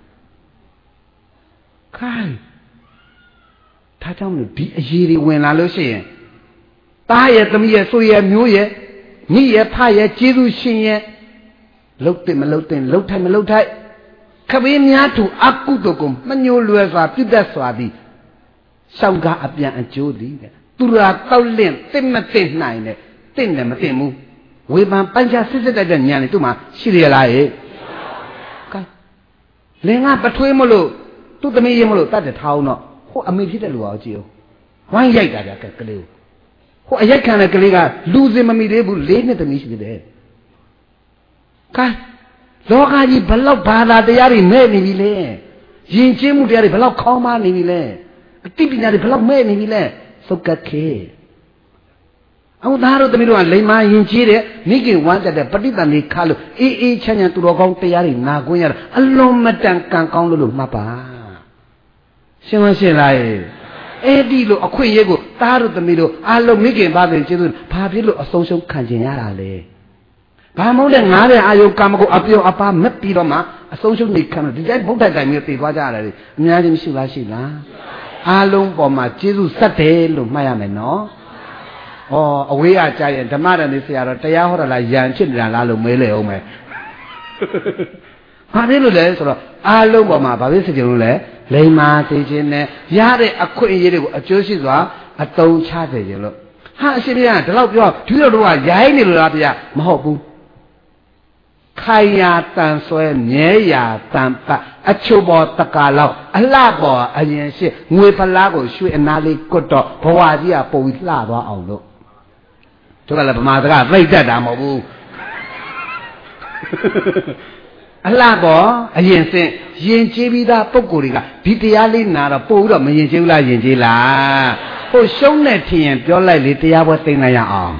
ခိုင်းဒါကြောင့်မလို့ဒီအရေးတွေဝင်လာလို့ရှိရင်သားရဲ့သမီးရဲ့ဆွေရဲ့မျိုးရဲ့မိရဲ့ဖရဲ့ကျေးဇူးရှင်ရဲ့လှုပ်တယ်မလှုပ်တယ်လှုပ်ထိုင်မလှုပ်ထိုင်ခပင်းများသူအကုသိုလ်ကိုမညှိုးလွယ်စွာပြစ်တတ်စွာသည်ရှောင်ကားအပြန်အကျိုးသည်တဲ့သူရာတောက်လင့်တစ်မတစ်နိုင်တဲ့တင့်တယ်မတင့်ဘူးဝေဖန်ပိုင်းခြားစစ်စစ်တက်တဲ့ဉာဏ်လေသူ့မှာရှိရလားဟဲ့ကဲလင်ကပထွေးမလို့သူ့သမီးရင်မလို့တတ်တယ်ထားအောင်တော့ဟိုအမေဖြစ်တဲ့လူအောင်ကြည့်အောင်ဝိုင်းရိုက်တာဗျကကလေးကိုဟိုအရိုက်ခံတဲ့ကလေးကလူစင်မမီသေးဘူးလေးနှစ်သမီးရှိသေးတယ်ကဲလောကကြီးဘလောက်ဘာသာတရားတွေမဲ့နေပြီလဲယဉ်ကျေးမှုတရားတွေဘလောက်ခေါင်းမနေပြီလဲအတိပညာတွေဘလောက်မဲ့နေပြီလဲသုတ်ကခေအောင်သားတို့သမီးတို့ကလိမ္မာယဉ်ကျေးတဲ့မိခင်ဝမ်းတက်တဲ့ပဋိသန္ဓေခါလို့အေးအေးချမ်းချမ်းသူတော်ကောင်းတရားတွေနာခွင့်ရတာအလုံးမတန်ကံကောင်းလို့လို့မှတ်ပါရှင်းမရှင်းလားအဲ့ဒီလိုအခွင့်အရေးကိုသားတို့သမီးတို့အားလုံးမိခင်ပါပင်ကျေးဇူးဘာဖြစ်လို့အဆုံးရှုံးခံကျင်ရတာလဲဘာမဟုတ်တဲ့ငားတဲ့အာယုကာမကိုအပြောအပါမက်ပြီးတော့မှအဆုံးရှုံးနေခံလို့ဒီတိုင်းဗုဒ္ဓတိုင်မျိုးတည်သွားကြရတယ်အများကြီးမရှိလားရှိလားအားလုံးပေါ်မှာကျေးဇူးဆက်တယ်လို့မှတ်ရမယ်နော်ဩအဝေးကကြာရင်ဓမ္မရဏိဆရာတော်တရားဟောတာလားယံဖြစ်နေတာလားလို့မေးလေအောင်မယ်ဘာဖြစ်လို့လဲဆိုတော့အားလုံးပေါ်မှာဘာဖြစ်စေချင်လို့လဲလိမ္မာစေခြင်းနဲ့ရတဲ့အခွင့်အရေးတွေကိုအကျိုးရှိစွာအသုံးချစေခြင်းလို့ဟာအရှင်ဘုရားဒီလောက်ပြောဒီလိုတော့ရိုင်းနေလို့လားဗျာမဟုတ်ဘူးခိုင်ရာတန်ဆွဲမြဲရာတန်ပတ်အချို့ပေါ်တကာလောက်အလှပေါ်အရင်ရှိငွေဖလားကိုရွှေအနာလေးကွတ်တော့ဘဝကြီးကပုံပြီးလှသွားအောင်လို့တို့ကလည်းဗမာစကားသိတတ်တာမဟုတ်ဘူးအလှပေါ်အရင်စင်ယဉ်ကျေးပြီးသားပုံကိုယ်တွေကဒီတရားလေးနာတော့ပို့ပြီးတော့မယဉ်ကျေးဘူးလားယဉ်ကျေးလားဟိုရှုံးနေထင်ရင်ပြောလိုက်လေတရားပွဲသိနိုင်ရအောင်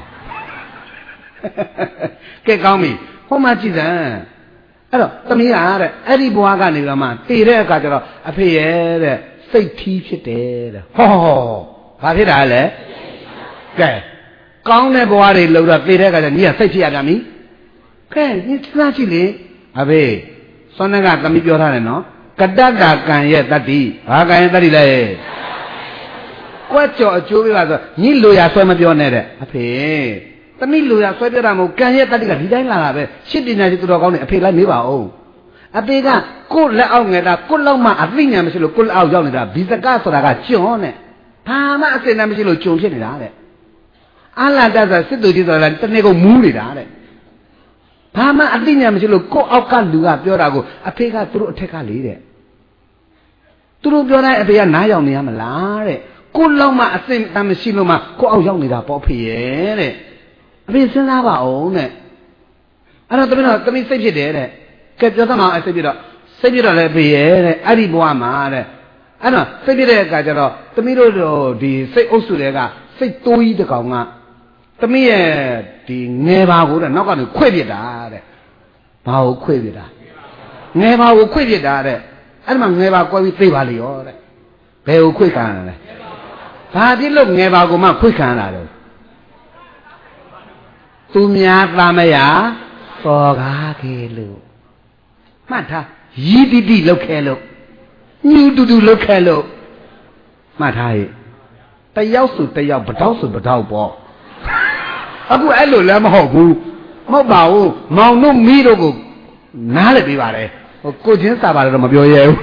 ကဲကောင်းပြီဟိုမှကြည့်စမ်းအဲ့တော့သမီးကတဲ့အဲ့ဒီဘွားကနေတော့မှတည်တဲ့အခါကျတော့အဖေရဲ့တဲ့စိတ်ထီးဖြစ်တယ်တဲ့ဟောဘာဖြစ်တာလဲကဲကောင်းတဲ့ဘွားတွေလောက်တော့တည်တဲ့အခါကျညီကစိတ်ဖြစ်ရပြန်ပြီကဲညီစားကြည့်လေအဖေစောနကသမီးပြောထားတယ်နော်ကတ္တတာကံရဲ့တတ္တိဘာကံရဲ့တတ္တိလဲကွက်ကြော်အကျိုးပေးပါဆိုညီလိုရာဆွဲမပြောနဲ့တဲ့အဖေသမီးလိုရာဆွဲပြတာမဟုတ်ကံရဲ့တတ္တိကဒီတိုင်းလာတာပဲရှစ်ပညာရှိသူတော်ကောင်းနေအဖေလိုက်မေးပါဦးအဖေကကိုယ့်လက်အောက်ငယ်တာကိုယ့်လောက်မှအသိဉာဏ်မရှိလို့ကိုယ့်လက်အောက်ရောက်နေတာဘီစကဆိုတာကကျွန်းနဲ့ဘာမှအစင်တမ်းမရှိလို့ကျွန်းဖြစ်နေတာတဲ့အာလာတဆစစ်သူကြီးဆိုတာတနေ့ကုန်မူးနေတာတဲ့ဘာမှအသိဉာဏ်မရှိလို့ကိုယ့်အောက်ကလူကပြောတာကိုအဖေကသူတို့အထက်ကလေးတဲ့သူတို့ပြောတိုင်းအဖေကနားရောက်နေရမလားတဲ့ကိုယ့်လောက်မှအစင်တမ်းမရှိလို့မှကိုယ့်အောက်ရောက်နေတာပေါ့ဖေရဲ့တဲ့အဖေစဉ်းစားပါအောင်တဲ့အဲ့တော့တမီးတော့တမီးစိတ်ဖြစ်တယ်တဲ့ကဲပြောသမှာအစိတ်ဖြစ်တော့စိတ်ဖြစ်တော့လည်းအဖေရဲ့တဲ့အဲ့ဒီဘဝမှာတဲ့အဲ့တော့စိတ်ဖြစ်တဲ့အခါကျတော့တမီးတို့ဒီစိတ်အုပ်စုတွေကစိတ်တိုးကြီးတစ်ကောင်ကတမီးရဲ့ဒီငယ်ပါကိုတဲ့နောက်ကနေခွေ့ပြစ်တာတဲ့ဘာကိုခွေ့ပြစ်တာငယ်ပါကိုခွေ့ပြစ်တာတဲ့အဲ့ဒီမှာငယ်ပါကွဲပြီးသိပါလေရောတဲ့ဘယ်ကိုခွေ့ခံရလဲဘာဖြစ်လို့ငယ်ပါကိုမှခွေ့ခံရတာလဲသူများသားမယာစော်ကားခဲ့လို့မှတ်ထားရည်တိတိလောက်ခဲလို့ညူတူတူလောက်ခဲလို့မှတ်ထားရဲ့တယောက်ဆိုတယောက်ပတောက်ဆိုပတောက်ပေါ့အခုအဲ့လိုလည်းမဟုတ်ဘူးမဟုတ်ပါဘူးမောင်တို့မိတို့ကိုနားလည်းပေးပါတယ်ဟိုကိုချင်းစာပါတယ်တော့မပြောရဲဘူး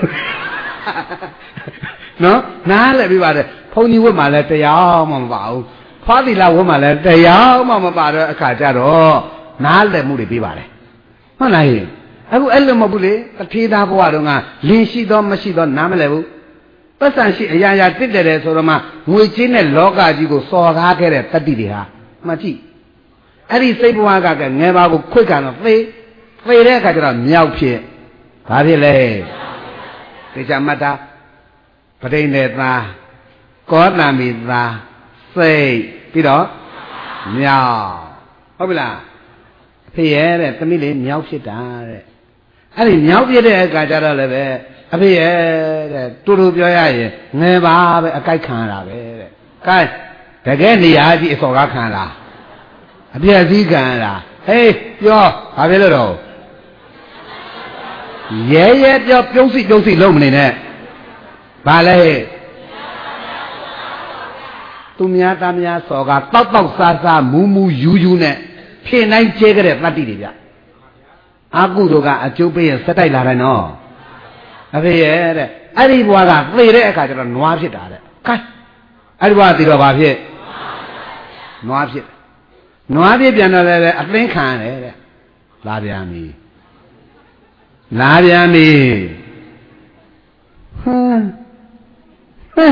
နော်နားလည်းပေးပါတယ်ဘုန်းကြီးဝတ်မှလည်းတရားမှမပါဘူးဖွားသီလဝတ်မှလည်းတရားမှမပါတော့အခါကျတော့နားလည်းမှုတွေပေးပါတယ်ဟုတ်လားဟင်အခုအဲ့လိုမဟုတ်ဘူးလေတထေသားဘဝတုန်းကလင်းရှိသောမရှိသောနားမလဲဘူးပတ်စံရှိအရာရာတစ်တယ်တယ်ဆိုတော့မှငွေချင်းတဲ့လောကကြီးကိုစော်ကားခဲ့တဲ့တတ္တိတွေဟာမှတ်ကြည့်အဲ့ဒီစိတ်ဘဝကကငယ်ပါကိုခွိတ်ကန်တော့သေသေတဲ့အခါကျတော့မြောက်ဖြစ်ဘာဖြစ်လဲတေချာမှတ်တာပဋိနေသားကောတံမီသားစိတ်ပြီးတော့မြောက်ဟုတ်ပြီလားအဖေရဲ့တဲ့သမီးလေးမြောက်ဖြစ်တာတဲ့အဲ့ဒီမြောက်ဖြစ်တဲ့အခါကျတော့လည်းပဲအဖေရဲ့တဲ့တူတူပြောရရင်ငယ်ပါပဲအကြိုက်ခံရတာပဲတဲ့ကဲတကယ်နေရာကြီးအစော်ကားခံလားအပြည့်စည်းခံလားဟေးပြောဘာဖြစ်လို့တော့ရဲရဲပြောပြုံးစီပြုံးစီလုံးမနေနဲ့ဘာလဲသူများသားများစော်ကားတောက်တောက်စားစားမူးမူးယူယူနဲ့ဖြင်းနိုင်ကျဲကြတဲ့တတ္တိတွေဗျအာကုသိုလ်ကအကျိုးပေးရင်စက်တိုက်လာတယ်နော်အဖေရဲ့တဲ့အဲ့ဒီဘွားကသေတဲ့အခါကျတော့နွားဖြစ်တာတဲ့ခိုင်းအဲ့ဒီဘွားသေတော့ဘာဖြစ်နွားဖြစ်နွားဖြစ်ပြန်တော့လည်းအသိခံရတယ်တဲ့လာပြန်ပြီလာပြန်ပြီဟမ်ဟမ်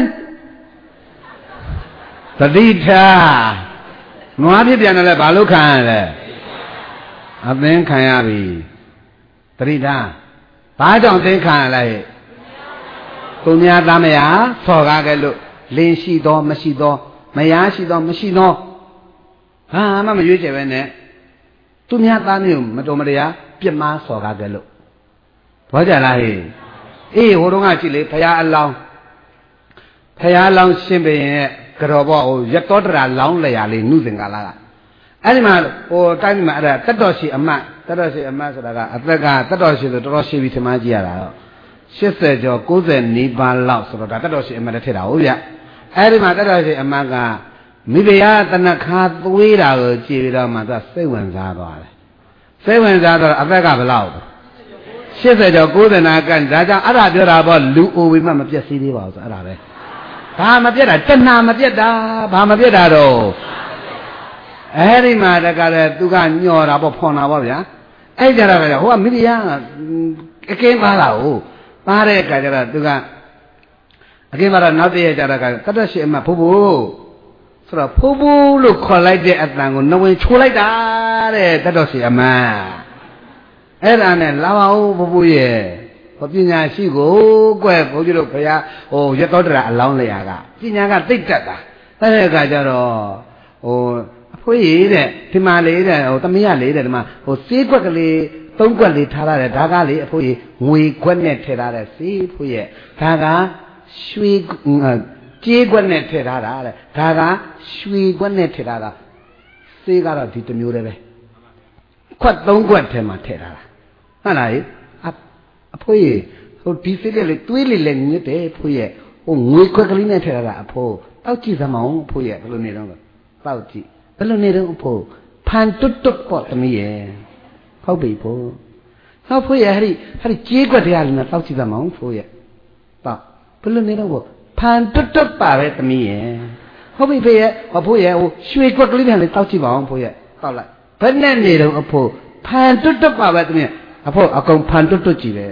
သတိထားနွားဖြစ်ပြန်တော့လည်းဘာလို့ခံရလဲအသိခံရပြီသတိထားဘာကြောင့်သိခံရလဲသူများသားမယားစော်ကားကြလို့လင်းရှိသောမရှိသောမယားရှိသောမရှိသောဟာမှမရွေးချယ်ပဲနဲ့သူများသားမျိုးမတော်မတရားပြစ်မှားစော်ကားကြလို့ဘောကြလားဟေးအေးဟိုတုန်းကကြည့်လေဖရာအလောင်းဖရာအလောင်းရှင်းပြရင်ကြော်ဘောဟိုရတောတရာလောင်းလျာလေးနှုစင်ကာလာကအဲ့ဒီမှာဟိုတိုင်းမှာအဲ့ဒါတက်တော်ရှိအမတ်တက်တော်ရှိအမတ်ဆိုတာကအသက်ကတက်တော်ရှိဆိုတော်တော်ရှိပြီထင်မှကြည့်ရတာတော့ရှစ်ဆယ်ကျော်ကိုးဆယ်နီးပါးလောက်ဆိုတော့ဒါတက်တော်ရှိအမတ်နဲ့ထည့်တာဟုတ်ဗျအဲ့ဒီမှာတက်တော်ရှိအမတ်ကမိဖုရားတနခါသွေးတာကိုကြည့်ပြီးတော့မှသူကစိတ်ဝင်စားသွားတယ်စိတ်ဝင်စားတော့အသက်ကဘယ်လောက်ရှစ်ဆယ်ကျော်ကိုးဆယ်နာကန်ဒါကြောင့်အဲ့ဒါပြောတာပေါ့လူအိုဝေမှမပြတ်စည်းသေးပါဘူးဆိုအဲ့ဒါပဲဘာမပြတ်တာတဏှာမပြတ်တာဘာမပြတ်တာတော့အဲ့ဒီမှာတကလည်းသူကညော်တာပေါ့ဖွန်တာပေါ့ဗျာအဲ့ကြတော့ဟိုကမိဖုရားအကင်းပါလာဟုတ်ပါတဲ့အခါကျတော့သူကအကင်းပါတော့နောက်တည့်ရကြတော့ကတတ်တရှိအမဖိုးဖိုးဆိုတော့ဖိုးဖိုးလို့ခေါ်လိုက်တဲ့အတန်ကိုနဝင်ချိုးလိုက်တာတဲ့တတ်တော်ရှိအမအဲ့ဒါနဲ့လာပါဦးဖိုးဖိုးရဲ့ဟောပညာရှိကိုကွယ်ဘုန်းကြီးတို့ဘုရားဟိုရသောတရာအလောင်းလျာကပညာကသိတတ်တာအဲ့ဒီအခါကျတော့ဟိုအဖွေးရတဲ့ဒီမှာလေးတဲ့ဟိုသမီးရလေးတဲ့ဒီမှာဟိုစေးခွက်ကလေးသုံးခွက်လေးထားရတယ်ဒါကလေအဖိုးကြီးငွေခွက်နဲ့ထည့်ထားတဲ့စေးဖိုးရဲ့ဒါကရွှေကြေးခွက်နဲ့ထည့်ထားတာတဲ့ဒါကရွှေခွက်နဲ့ထည့်ထားတာစေးကတော့ဒီတစ်မျိုးတည်းပဲခွက်သုံးခွက်ထဲမှာထည့်ထားတာဟုတ်လားအဖိုးကြီးဟိုဒီစေးလေးတွေးလေးလည်းညစ်တယ်ဖိုးရဲ့ဟိုငွေခွက်ကလေးနဲ့ထည့်ထားတာအဖိုးတောက်ကြည့်စမ်းမအောင်အဖိုးရဲ့ဘယ်လိုနေတော့တောက်ကြည့်ဘယ်လိုနေတော့အဖိုးဖန်တွတ်တွတ်ပေါ့သမီးရဲ့ဟုတ်ပြီဖိုးနောက်ဖိုးရဲ့ဟဲ့ဒီဟဲ့ဒီကြေးကွက်တရားလည်းတောက်ကြည့်သမောင်းဖိုးရဲ့တောက်ဘယ်လိုနေတော့ဖန်တွတ်တွတ်ပါပဲသမီးရဲ့ဟုတ်ပြီဖေရဲ့အဖိုးရဲ့ဟိုရွှေကွက်ကလေးနဲ့လည်းတောက်ကြည့်ပါအောင်ဖိုးရဲ့တောက်လိုက်ဘယ်နဲ့နေတော့အဖိုးဖန်တွတ်တွတ်ပါပဲသမီးအဖိုးအကုန်ဖန်တွတ်တွတ်ကြည့်တယ်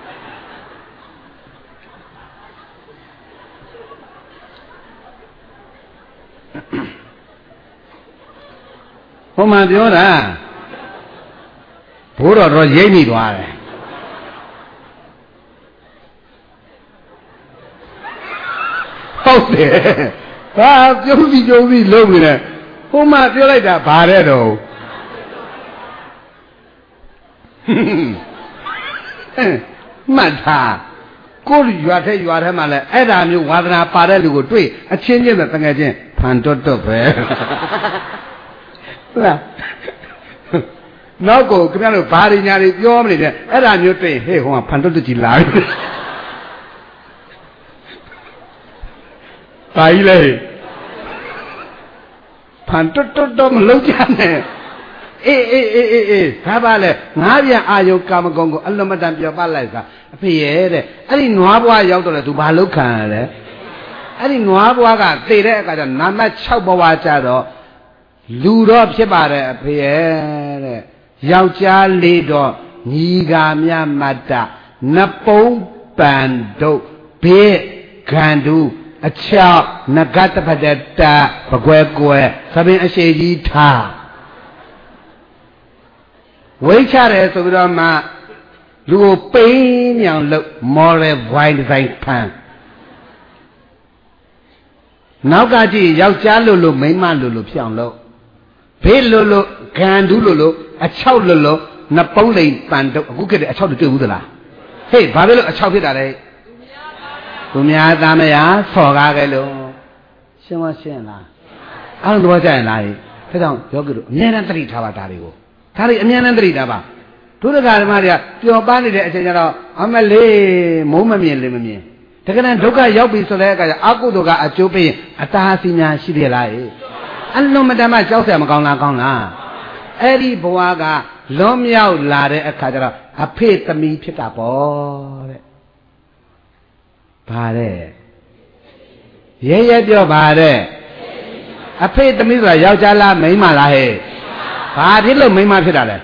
ဟိုမှာပြောတာဘိုးတော်တော့ရိမ့်မိသွားတယ်ဟုတ်တယ်ဟာပြုံးစီပြုံးစီလုံးနေတယ်ဟိုမှာပြောလိုက်တာဘာတဲ့တော့မှတ်ထားကိုယ်ရွာထဲရွာထဲမှာလဲအဲ့ဒါမျိုးဝါသနာပါတဲ့လူကိုတွေ့အချင်းချင်းနဲ့တငယ်ချင်းဖန်တွတ်တွတ်ပဲဟုတ်လားနောက်ကိုခင်ဗျားတို့ဘာရညာတွေပြောမနေနဲ့အဲ့ဒါမျိုးတွေ့ဟေ့ဟိုကဖန်တွတ်တွတ်ကြီးလာပြီဘာကြီးလဲဖန်တွတ်တွတ်တော့မလုံးကြနဲ့အေးအေးအေးအေးအေးဒါပါလေငါးပြန်အာယုကာမဂုဏ်ကိုအလွန်မတန်ပြောပလိုက်တာအဖေရဲ့တဲ့အဲ့ဒီနွားဘွားရောက်တော့လေသူဘာလုပ်ခံရလဲအဲ့ဒီနွားဘွားကသေတဲ့အခါကျနာမခြောက်ဘဝကျတော့လူတော့ဖြစ်ပါတယ်အဖေရဲ့တဲ့ယောက်ျားလေးတော့ညီကာမြမတ္တနပုံးပန်တို့ဘေးခန္ဓုအချောက်နဂတ်တပတတပကွဲကွယ်သပင်အရှိကြီးထားဝိချတယ်ဆိုပြီးတော့မှလူကိုပိန်းညောင်လို့ model wine design ဖန်နောက်ကကြည့်ယောက်ျားလို့လို့မိန်းမလို့လို့ဖြစ်အောင်လို့ဘေးလို့လို့ခန္ဓုလို့လို့အချောက်လို့လို့နပုံးလိန်ပန်တော့အခုခေတ်အချောက်တွေ့ဘူးသလားဟေးဘာဖြစ်လို့အချောက်ဖြစ်တာလဲသူများသားမယားစော်ကားကြလို့ရှင်းမရှင်းလားအားလုံးတော့ကြရင်လားဒါကြောင့်ယောဂီတို့အမြဲတမ်းသတိထားပါဒါတွေကိုဒါတွေအမြဲတမ်းသတိထားပါဒုဒကာဓမ္မတွေကပျော်ပါနေတဲ့အချိန်ကျတော့အမလေးမိုးမမြင်လည်းမမြင်တကယ်တမ်းဒုက္ခရောက်ပြီဆိုတဲ့အခါကျအကုသိုလ်ကအကျိုးပေးအတားအဆီးများရှိတယ်လားအလုံးမတမ်းမှကြောက်เสียမကောင်းလားကောင်းလားအဲ့ဒီဘဝကလွန်မြောက်လာတဲ့အခါကျတော့အဖေသမီးဖြစ်တာပေါ့တဲ့ဘာတဲ့ရဲရဲပြောပါတဲ့အဖေသမီးဆိုတာယောက်ျားလားမိန်းမလားဟဲ့ဘာဖြစ်လို့မိန်းမဖြစ်တာလဲ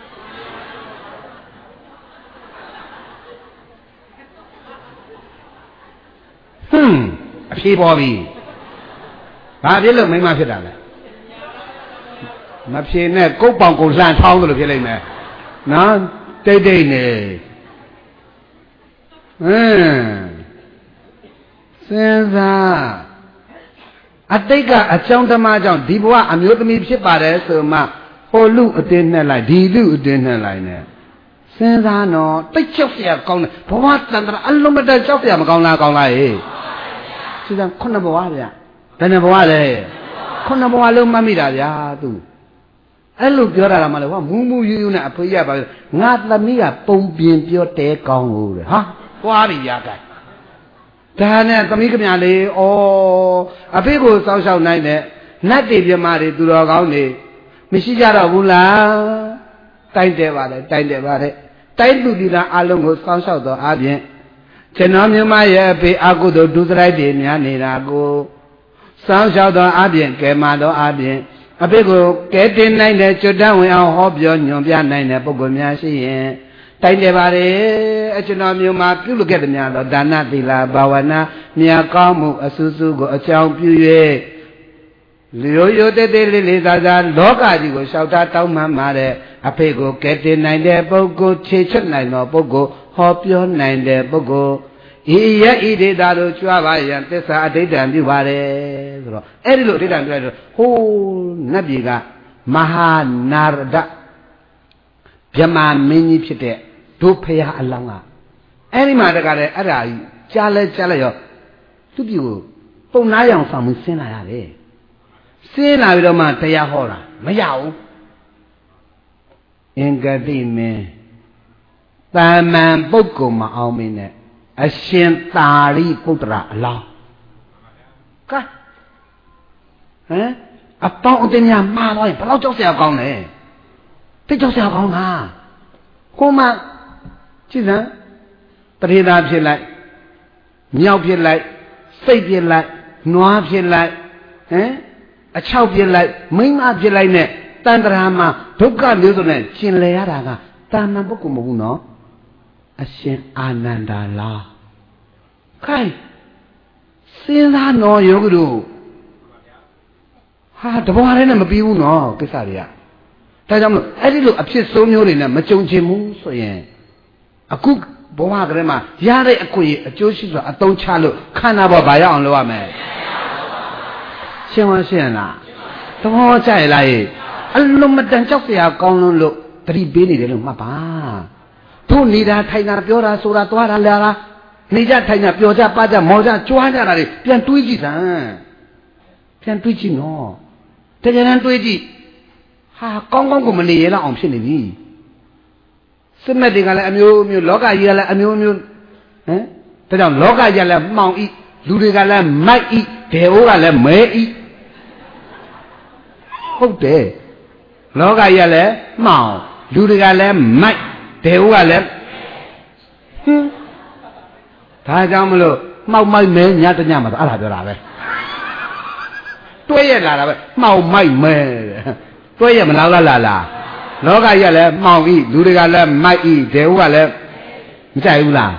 ဟွန်းအဖြေပေါ်ပြီဘာဖြစ်လို့မိန်းမဖြစ်တာလဲမဖြေနဲ့ကုတ်ပေါင်ကိုလှန်ထောင်းသလိုဖြစ်လိမ့်မယ်နော်တိတ်တိတ်နေဟမ်စဉ်းစားအတိတ်ကအကြောင်းဓမ္မကြောင့်ဒီဘဝအမျိုးသမီးဖြစ်ပါတယ်ဆိုမှဟိုလူအတင်းနဲ့လိုက်ဒီလူအတင်းနဲ့လိုက်နဲ့စဉ်းစားနော်တိတ်ကြောက်เสียကောင်းတယ်ဘဝတန်တရာအလုံးမတန်ကြောက်เสียမကောင်းလားကောင်းလားဟေးစဉ်းစားခုနှစ်ဘဝဗျဘယ်နှဘဝလဲခုနှစ်ဘဝလုံးမှတ်မိတာဗျာသူအဲ့လိုပြောတာကမှလေဟောမူးမူးယူးယူးနဲ့အဖေရပါငါသမီးကပုံပြင်ပြောတဲကောင်းလို့တဲ့ဟာသွားပြီရကဲဒါနဲ့သမီးကမြလေးဩအဖေကိုစောက်ရှောက်နိုင်တဲ့နတ်တွေပြမတွေသူတော်ကောင်းတွေမရှိကြတော့ဘူးလားတိုက်တယ်ပါလေတိုက်တယ်ပါတဲ့တိုက်သူဒီလားအလုံးကိုစောက်ရှောက်တော့အပြင်ကျွန်တော်မြမရဲ့အဖေအကုသိုလ်ဒုစရိုက်တွေများနေတာကိုစောက်ရှောက်တော့အပြင်ကဲမာတော့အပြင်အဖေကိုကဲတင်နိုင်တဲ့ကျွတ်တန်းဝင်အောင်ဟောပြောညွန်ပြနိုင်တဲ့ပုဂ္ဂိုလ်များရှိရင်တိုက်တယ်ပါလေအကျွန်တော်မျိုးမှာပြုလုပ်ခဲ့တဲ့များတော့ဒါနသီလဘာဝနာမြတ်ကောင်းမှုအဆူဆူကိုအကြောင်းပြု၍လျို့ရိုးသေးသေးလေးလေးစားစားလောကကြီးကိုလျှောက်ထားတောင်းမှမှာတဲ့အဖေကိုကဲတင်နိုင်တဲ့ပုဂ္ဂိုလ်ခြေချက်နိုင်သောပုဂ္ဂိုလ်ဟောပြောနိုင်တဲ့ပုဂ္ဂိုလ်ဤရဤဒေတာတို့ကြွားပါရန်သစ္စာအဋ္ဌံပြုပါတယ်ဆိုတော့အဲ့ဒီလိုအဋ္ဌံပြုလိုက်တော့ဟိုးနတ်ပြည်ကမဟာနာရဒဗြဟ္မာမင်းကြီးဖြစ်တဲ့ဒုဖရာအလောင်းကအဲ့ဒီမှာတကလည်းအဲ့ဒါကြီးကြားလဲကြားလဲရောသူ့ပြည်ကိုပုံနာရောင်ဆောင်ပြီးဆင်းလာရတယ်ဆင်းလာပြီးတော့မှတရားဟောတာမရဘူးအင်္ဂတိမင်းတာမန်ပုဂ္ဂိုလ်မအောင်မင်းနဲ့အရှင်သာရိပုတ္တရာအလောင်းကဲဟမ်အပေါင်းအသင်းများမှားသွားရင်ဘယ်လောက်ကြောက်စရာကောင်းလဲတိတ်ကြောက်စရာကောင်းလားကိုမကြည့်စမ်းတရေသာဖြစ်လိုက်မြောက်ဖြစ်လိုက်စိတ်ဖြစ်လိုက်နွားဖြစ်လိုက်ဟမ်အချောက်ဖြစ်လိုက်မိန်းမဖြစ်လိုက်နဲ့တန်တရာမှာဒုက္ခမျိုးစုံနဲ့ကျင်လည်ရတာကတာမန်ပုဂ္ဂိုလ်မဟုတ်ဘူးနော်အရှင်အာနန္ဒာလားခိုင်စဉ်းစားနော်ယောဂတို့ဟာတဘွားလေးနဲ့မပြီးဘူးနော်ကိစ္စတွေကဒါကြောင့်မလို့အဲ့ဒီလိုအဖြစ်ဆိုးမျိုးတွေနဲ့မကြုံချင်ဘူးဆိုရင်အခုဘဝကလေးမှာရတဲ့အခွင့်အကျိုးရှိစွာအသုံးချလို့ခန္ဓာပေါ်ဘာရအောင်လုပ်ရမလဲရှင်းဝရှင်းလားသဘောကျရလားအလုံးမတန်ကြောက်စရာကောင်းလို့လို့သတိပေးနေတယ်လို့မှတ်ပါတို့နေတာထိုင်တာပြောတာဆိုတာသွားတာလာတာနေကြထိုင်ကြပြောကြပါကြမောကြကြွားကြတာတွေပြန်တွေးကြည့်စမ်းပြန်တွေးကြည့်နော်တကယ်တမ်းတွေးကြည့်ဟာကောင်းကောင်းကိုမနေရလောက်အောင်ဖြစ်နေပြီစစ်မဲ့တွေကလည်းအမျိုးမျိုးလောကကြီးကလည်းအမျိုးမျိုးဟမ်ဒါကြောင့်လောကကြီးကလည်းမှောင်ဤလူတွေကလည်းမိုက်ဤဒေဝကလည်းမဲဤဟုတ်တယ်လောကကြီးကလည်းမှောင်လူတွေကလည်းမိုက်ဒေဝကလည်းဟင်းဒါကြောင့်မလို့မှောက်မိုက်မဲညတညမှာအဲ့ဒါပြောတာပဲတွဲရလာတာပဲမှောက်မိုက်မဲတွဲရမလားလားလားလားလောကကြီးကလည်းမှောင်ဤလူတွေကလည်းမိုက်ဤဒေဝကလည်းမကြိုက်ဘူးလား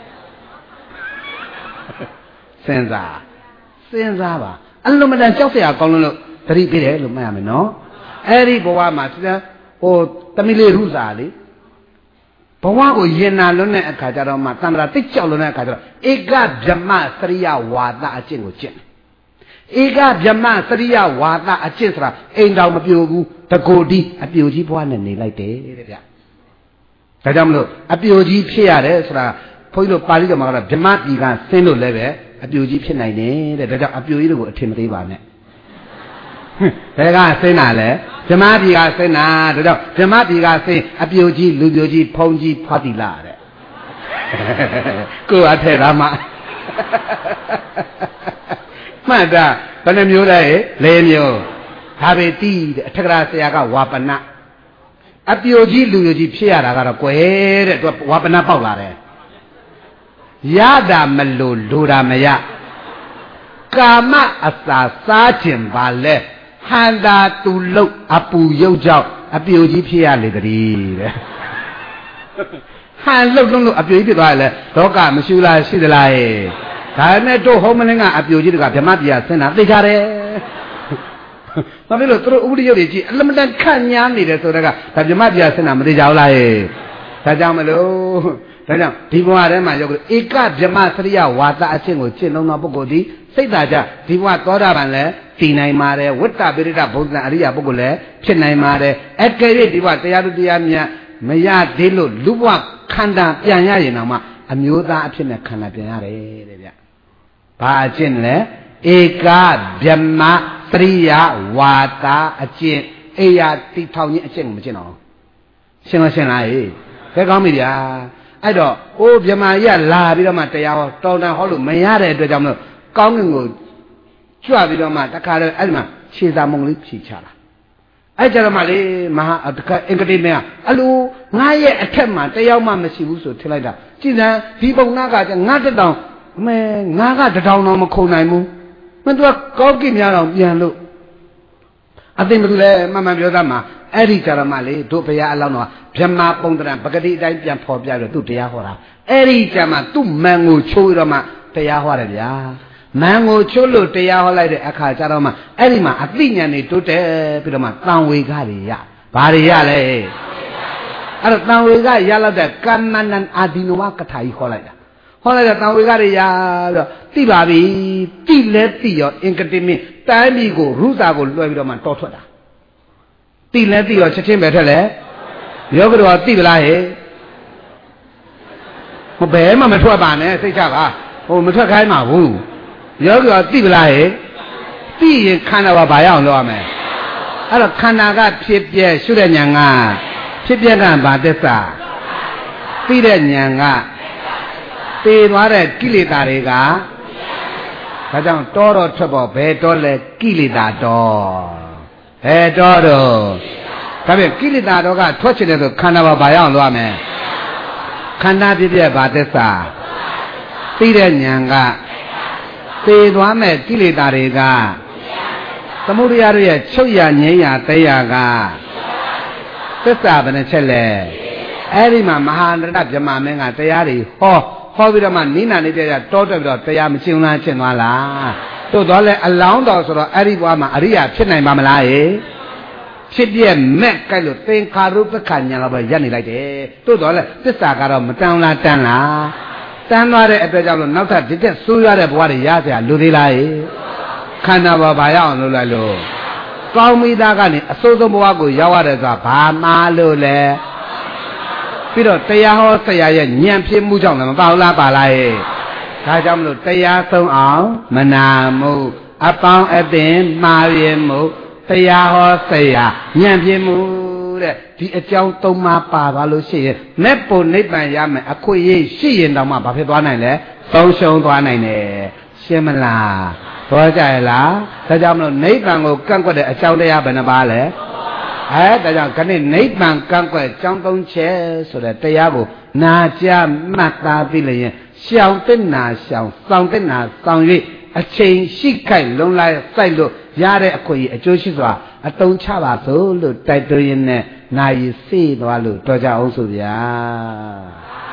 စဉ်းစားစဉ်းစားပါအလုံးမတန်ကြောက်เสียကောင်းလို့သတိပေးတယ်လို့မှတ်ရမယ်နော်အဲ့ဒီဘဝမှာစဉ်းစားဟိုတမီလေးရုစာလေဘဝကိုရင်နာလွန်းတဲ့အခါကျတော့မှသံဃာတိတ်ကြောက်လွန်းတဲ့အခါကျတော့ဧကဗြဟ္မစရိယဝါဒအကျင့်ကိုကျင့်ဧကဗြဟ္မစရိယဝါဒအကျင့်ဆိုတာအိမ်တော်မပြိုဘူးတကိုယ်ဒီအပြိုကြီးဘဝနဲ့နေလိုက်တယ်တဲ့ဗျဒါကြောင့်မလို့အပြိုကြီးဖြစ်ရတယ်ဆိုတာဘုန်းကြီးတို့ပါဠိတော်မှာကတော့ဗြဟ္မပြည်ကဆင်းလို့လည်းပဲအပြိုကြီးဖြစ်နိုင်တယ်တဲ့ဒါကြောင့်အပြိုကြီးတို့ကိုအထင်မသေးပါနဲ့ဘယ်ကဆင်းတာလဲဗြဟ္မပြည်ကဆင်းတာဒါကြောင့်ဗြဟ္မပြည်ကဆင်းအပြိုကြီးလူပြိုကြီးဖုံကြီးဖွာတိလာတဲ့ကိုယ်အထက်သားမမှတ်တာဘယ်နှမျိုးလဲလေးမျိုးဒါပဲတီးတဲ့အထက်ကရာဆရာကဝါပနအပြိုကြီးလူပြိုကြီးဖြစ်ရတာကတော့ကွယ်တဲ့သူကဝါပနပေါက်လာတယ် Yada melu lura maya Kama asa sajin bale Handa tuluk apu yojau Api uji pia lidri Han luk luk api uji pia le Doka masyula sidalai Karena tu homelenga api uji duka Biama pia sena Tikare Tapi lo terus uli yo di Lemedan kanya ni de saudara Tapi biama pia sena Mesti jauh lah Tajam melu Tajam Di bawah ada mah jauh Ika biama seria Wata acing ucin Nong nong pukul di Saya dah Di bawah tora ban le Tinai mare Wata berita Bukna aria pukul le Cinai mare Ekeri di bawah Tiada tiada Maya dulu Lupa kanda Pianya ye nama Amyoda acing kanda pianya re Bacin le Ika biama seria Wata acing Eya titaunya acing macam mana Sing sing lai Cái con mình à, ai đó, ô bây giờ ya là bây giờ mà tay áo, trâu đang họ luôn mấy ngày rồi trong đó, con người ngồi, chua bây giờ mà ta khai rồi, ai mà chia ra mông lít chỉ chả là, ai chả là mà đi mà cái anh cái gì mà, alo, ngay cái thèm mà tay áo mà mình xíu số thế này đó, chỉ là đi bông na cái ngã cái đầu, mà ngã cái đầu nó mà khôn này mu, mình tôi có cái nhà nào bien luôn, anh tin mình là mà mà bây giờ mà Eri cara mali tu paya Allah no Biama pondran bagadi dai pian pho pya lo tu tia ho ra Eri cara tu mango chu ro ma tia ho ra bya mango chu lo tia ho lai de akha cha ro ma eri ma ati nyan ni tu te pi ro ma tan we ga ri ya ba ri ya le aro tan we ga ya la de kamanan adinowa katha hi ho lai da ho lai da tan we ga ri ya ro ti ba bi ti le ti yo inkatimi tai mi ko rusa ko lwe pi ro ma taw thwat da Ti le ti yoချက်ချင်းပဲထက်လေယောဂတော်တိပလားဟဲ့မဘဲမှမထွက်ပါနဲ့စိတ်ချပါဟိုမထွက်ခိုင်းမှာဘူးယောဂတော်တိပလားဟဲ့တိရင်ခန္ဓာဘာရအောင်လုပ်ရမယ်အဲ့တော့ခန္ဓာကဖြစ်ပြရှုတဲ့ဉာဏ်ကဖြစ်ပြကဘာသစ္စာသိတဲ့ဉာဏ်ကသိသွားတဲ့ကိလေသာတွေကဒါကြောင့်တောတော့ထွက်ပေါ်ဘယ်တော့လဲကိလေသာတော့ဟဲ့တော်တော်ဒါပြန်ကိလေသာတော်ကထွက်ချင်တယ်ဆိုခန္ဓာဘာဘာရအောင်လုပ်ရမယ်ခန္ဓာပြည့်ပြည့်ဘာသစ္စာသိတဲ့ဉာဏ်ကသိသွားမဲ့ကိလေသာတွေကသမုဒယရဲ့ချုပ်ရငြိမ်းရတရားကသစ္စာဘယ်နှချက်လဲအဲ့ဒီမှာမဟာနရဗြဟ္မာမင်းကတရားတွေဟောဟောပြီးတော့မှနိနာနေကြတောတက်ပြီးတော့တရားမရှင်းလားရှင်းသွားလားတို့တော့လေအလောင်းတော်ဆိုတော့အဲ့ဒီဘွားမှာအရိယာဖြစ်နိုင်ပါမလားဟဲ့ဖြစ်ပြက်မဲ့ကြိုက်လို့သင်္ခါရုပ္ပခညာတော့ပဲရပ်နေလိုက်တယ်တို့တော့လေသစ္စာကတော့မတန်လားတန်လားတန်သွားတဲ့အတွက်ကြောင့်လို့နောက်ထပ်ဒီတက်ဆိုးရတဲ့ဘွားတွေရเสียလူသေးလားဟဲ့ခန္ဓာဘာဘာရအောင်လုပ်လိုက်လို့ကောင်းမိသားကနေအစိုးဆုံးဘွားကိုရောက်ရတယ်ဆိုတာဘာမှလို့လဲပြီးတော့တရားဟောဆရာရဲ့ဉာဏ်ဖြစ်မှုကြောင့်လည်းမပါဘူးလားပါလားဟဲ့ဒါကြောင့်မလို့တရားဆုံးအောင်မနာမှုအပေါင်းအသင်မှားရမှုတရားဟောဆရာဉာဏ်ဖြစ်မှုတဲ့ဒီအကြောင်းသုံးပါးပါသွားလို့ရှိရင်မဲ့ပုံနိဗ္ဗာန်ရမယ်အခွင့်အရေးရှိရင်တောင်မှဘာဖြစ်သွားနိုင်လဲဆုံးရှုံးသွားနိုင်တယ်ရှင်းမလားဘောကြရလားဒါကြောင့်မလို့နိဗ္ဗာန်ကိုကန့်ကွက်တဲ့အကြောင်းတရားဘယ်နှပါလဲအဲဒါကြောင့်ခဏနိဗ္ဗာန်ကန့်ကွက်အကြောင်းသုံးချက်ဆိုတဲ့တရားကိုနာကြားမှတ်သားပြီးလျင်ရှောင်တဲ့နာရှောင်စောင့်တဲ့နာစောင့်၍အချိန်ရှိခိုက်လုံးလိုက်စိုက်လို့ရတဲ့အခွင့်အရေးအကျိုးရှိစွာအတုံးချပါစို့လို့တိုက်တွန်းရင်းနဲ့နာယီစေးသွားလို့တော်ကြအောင်ဆိုဗျာ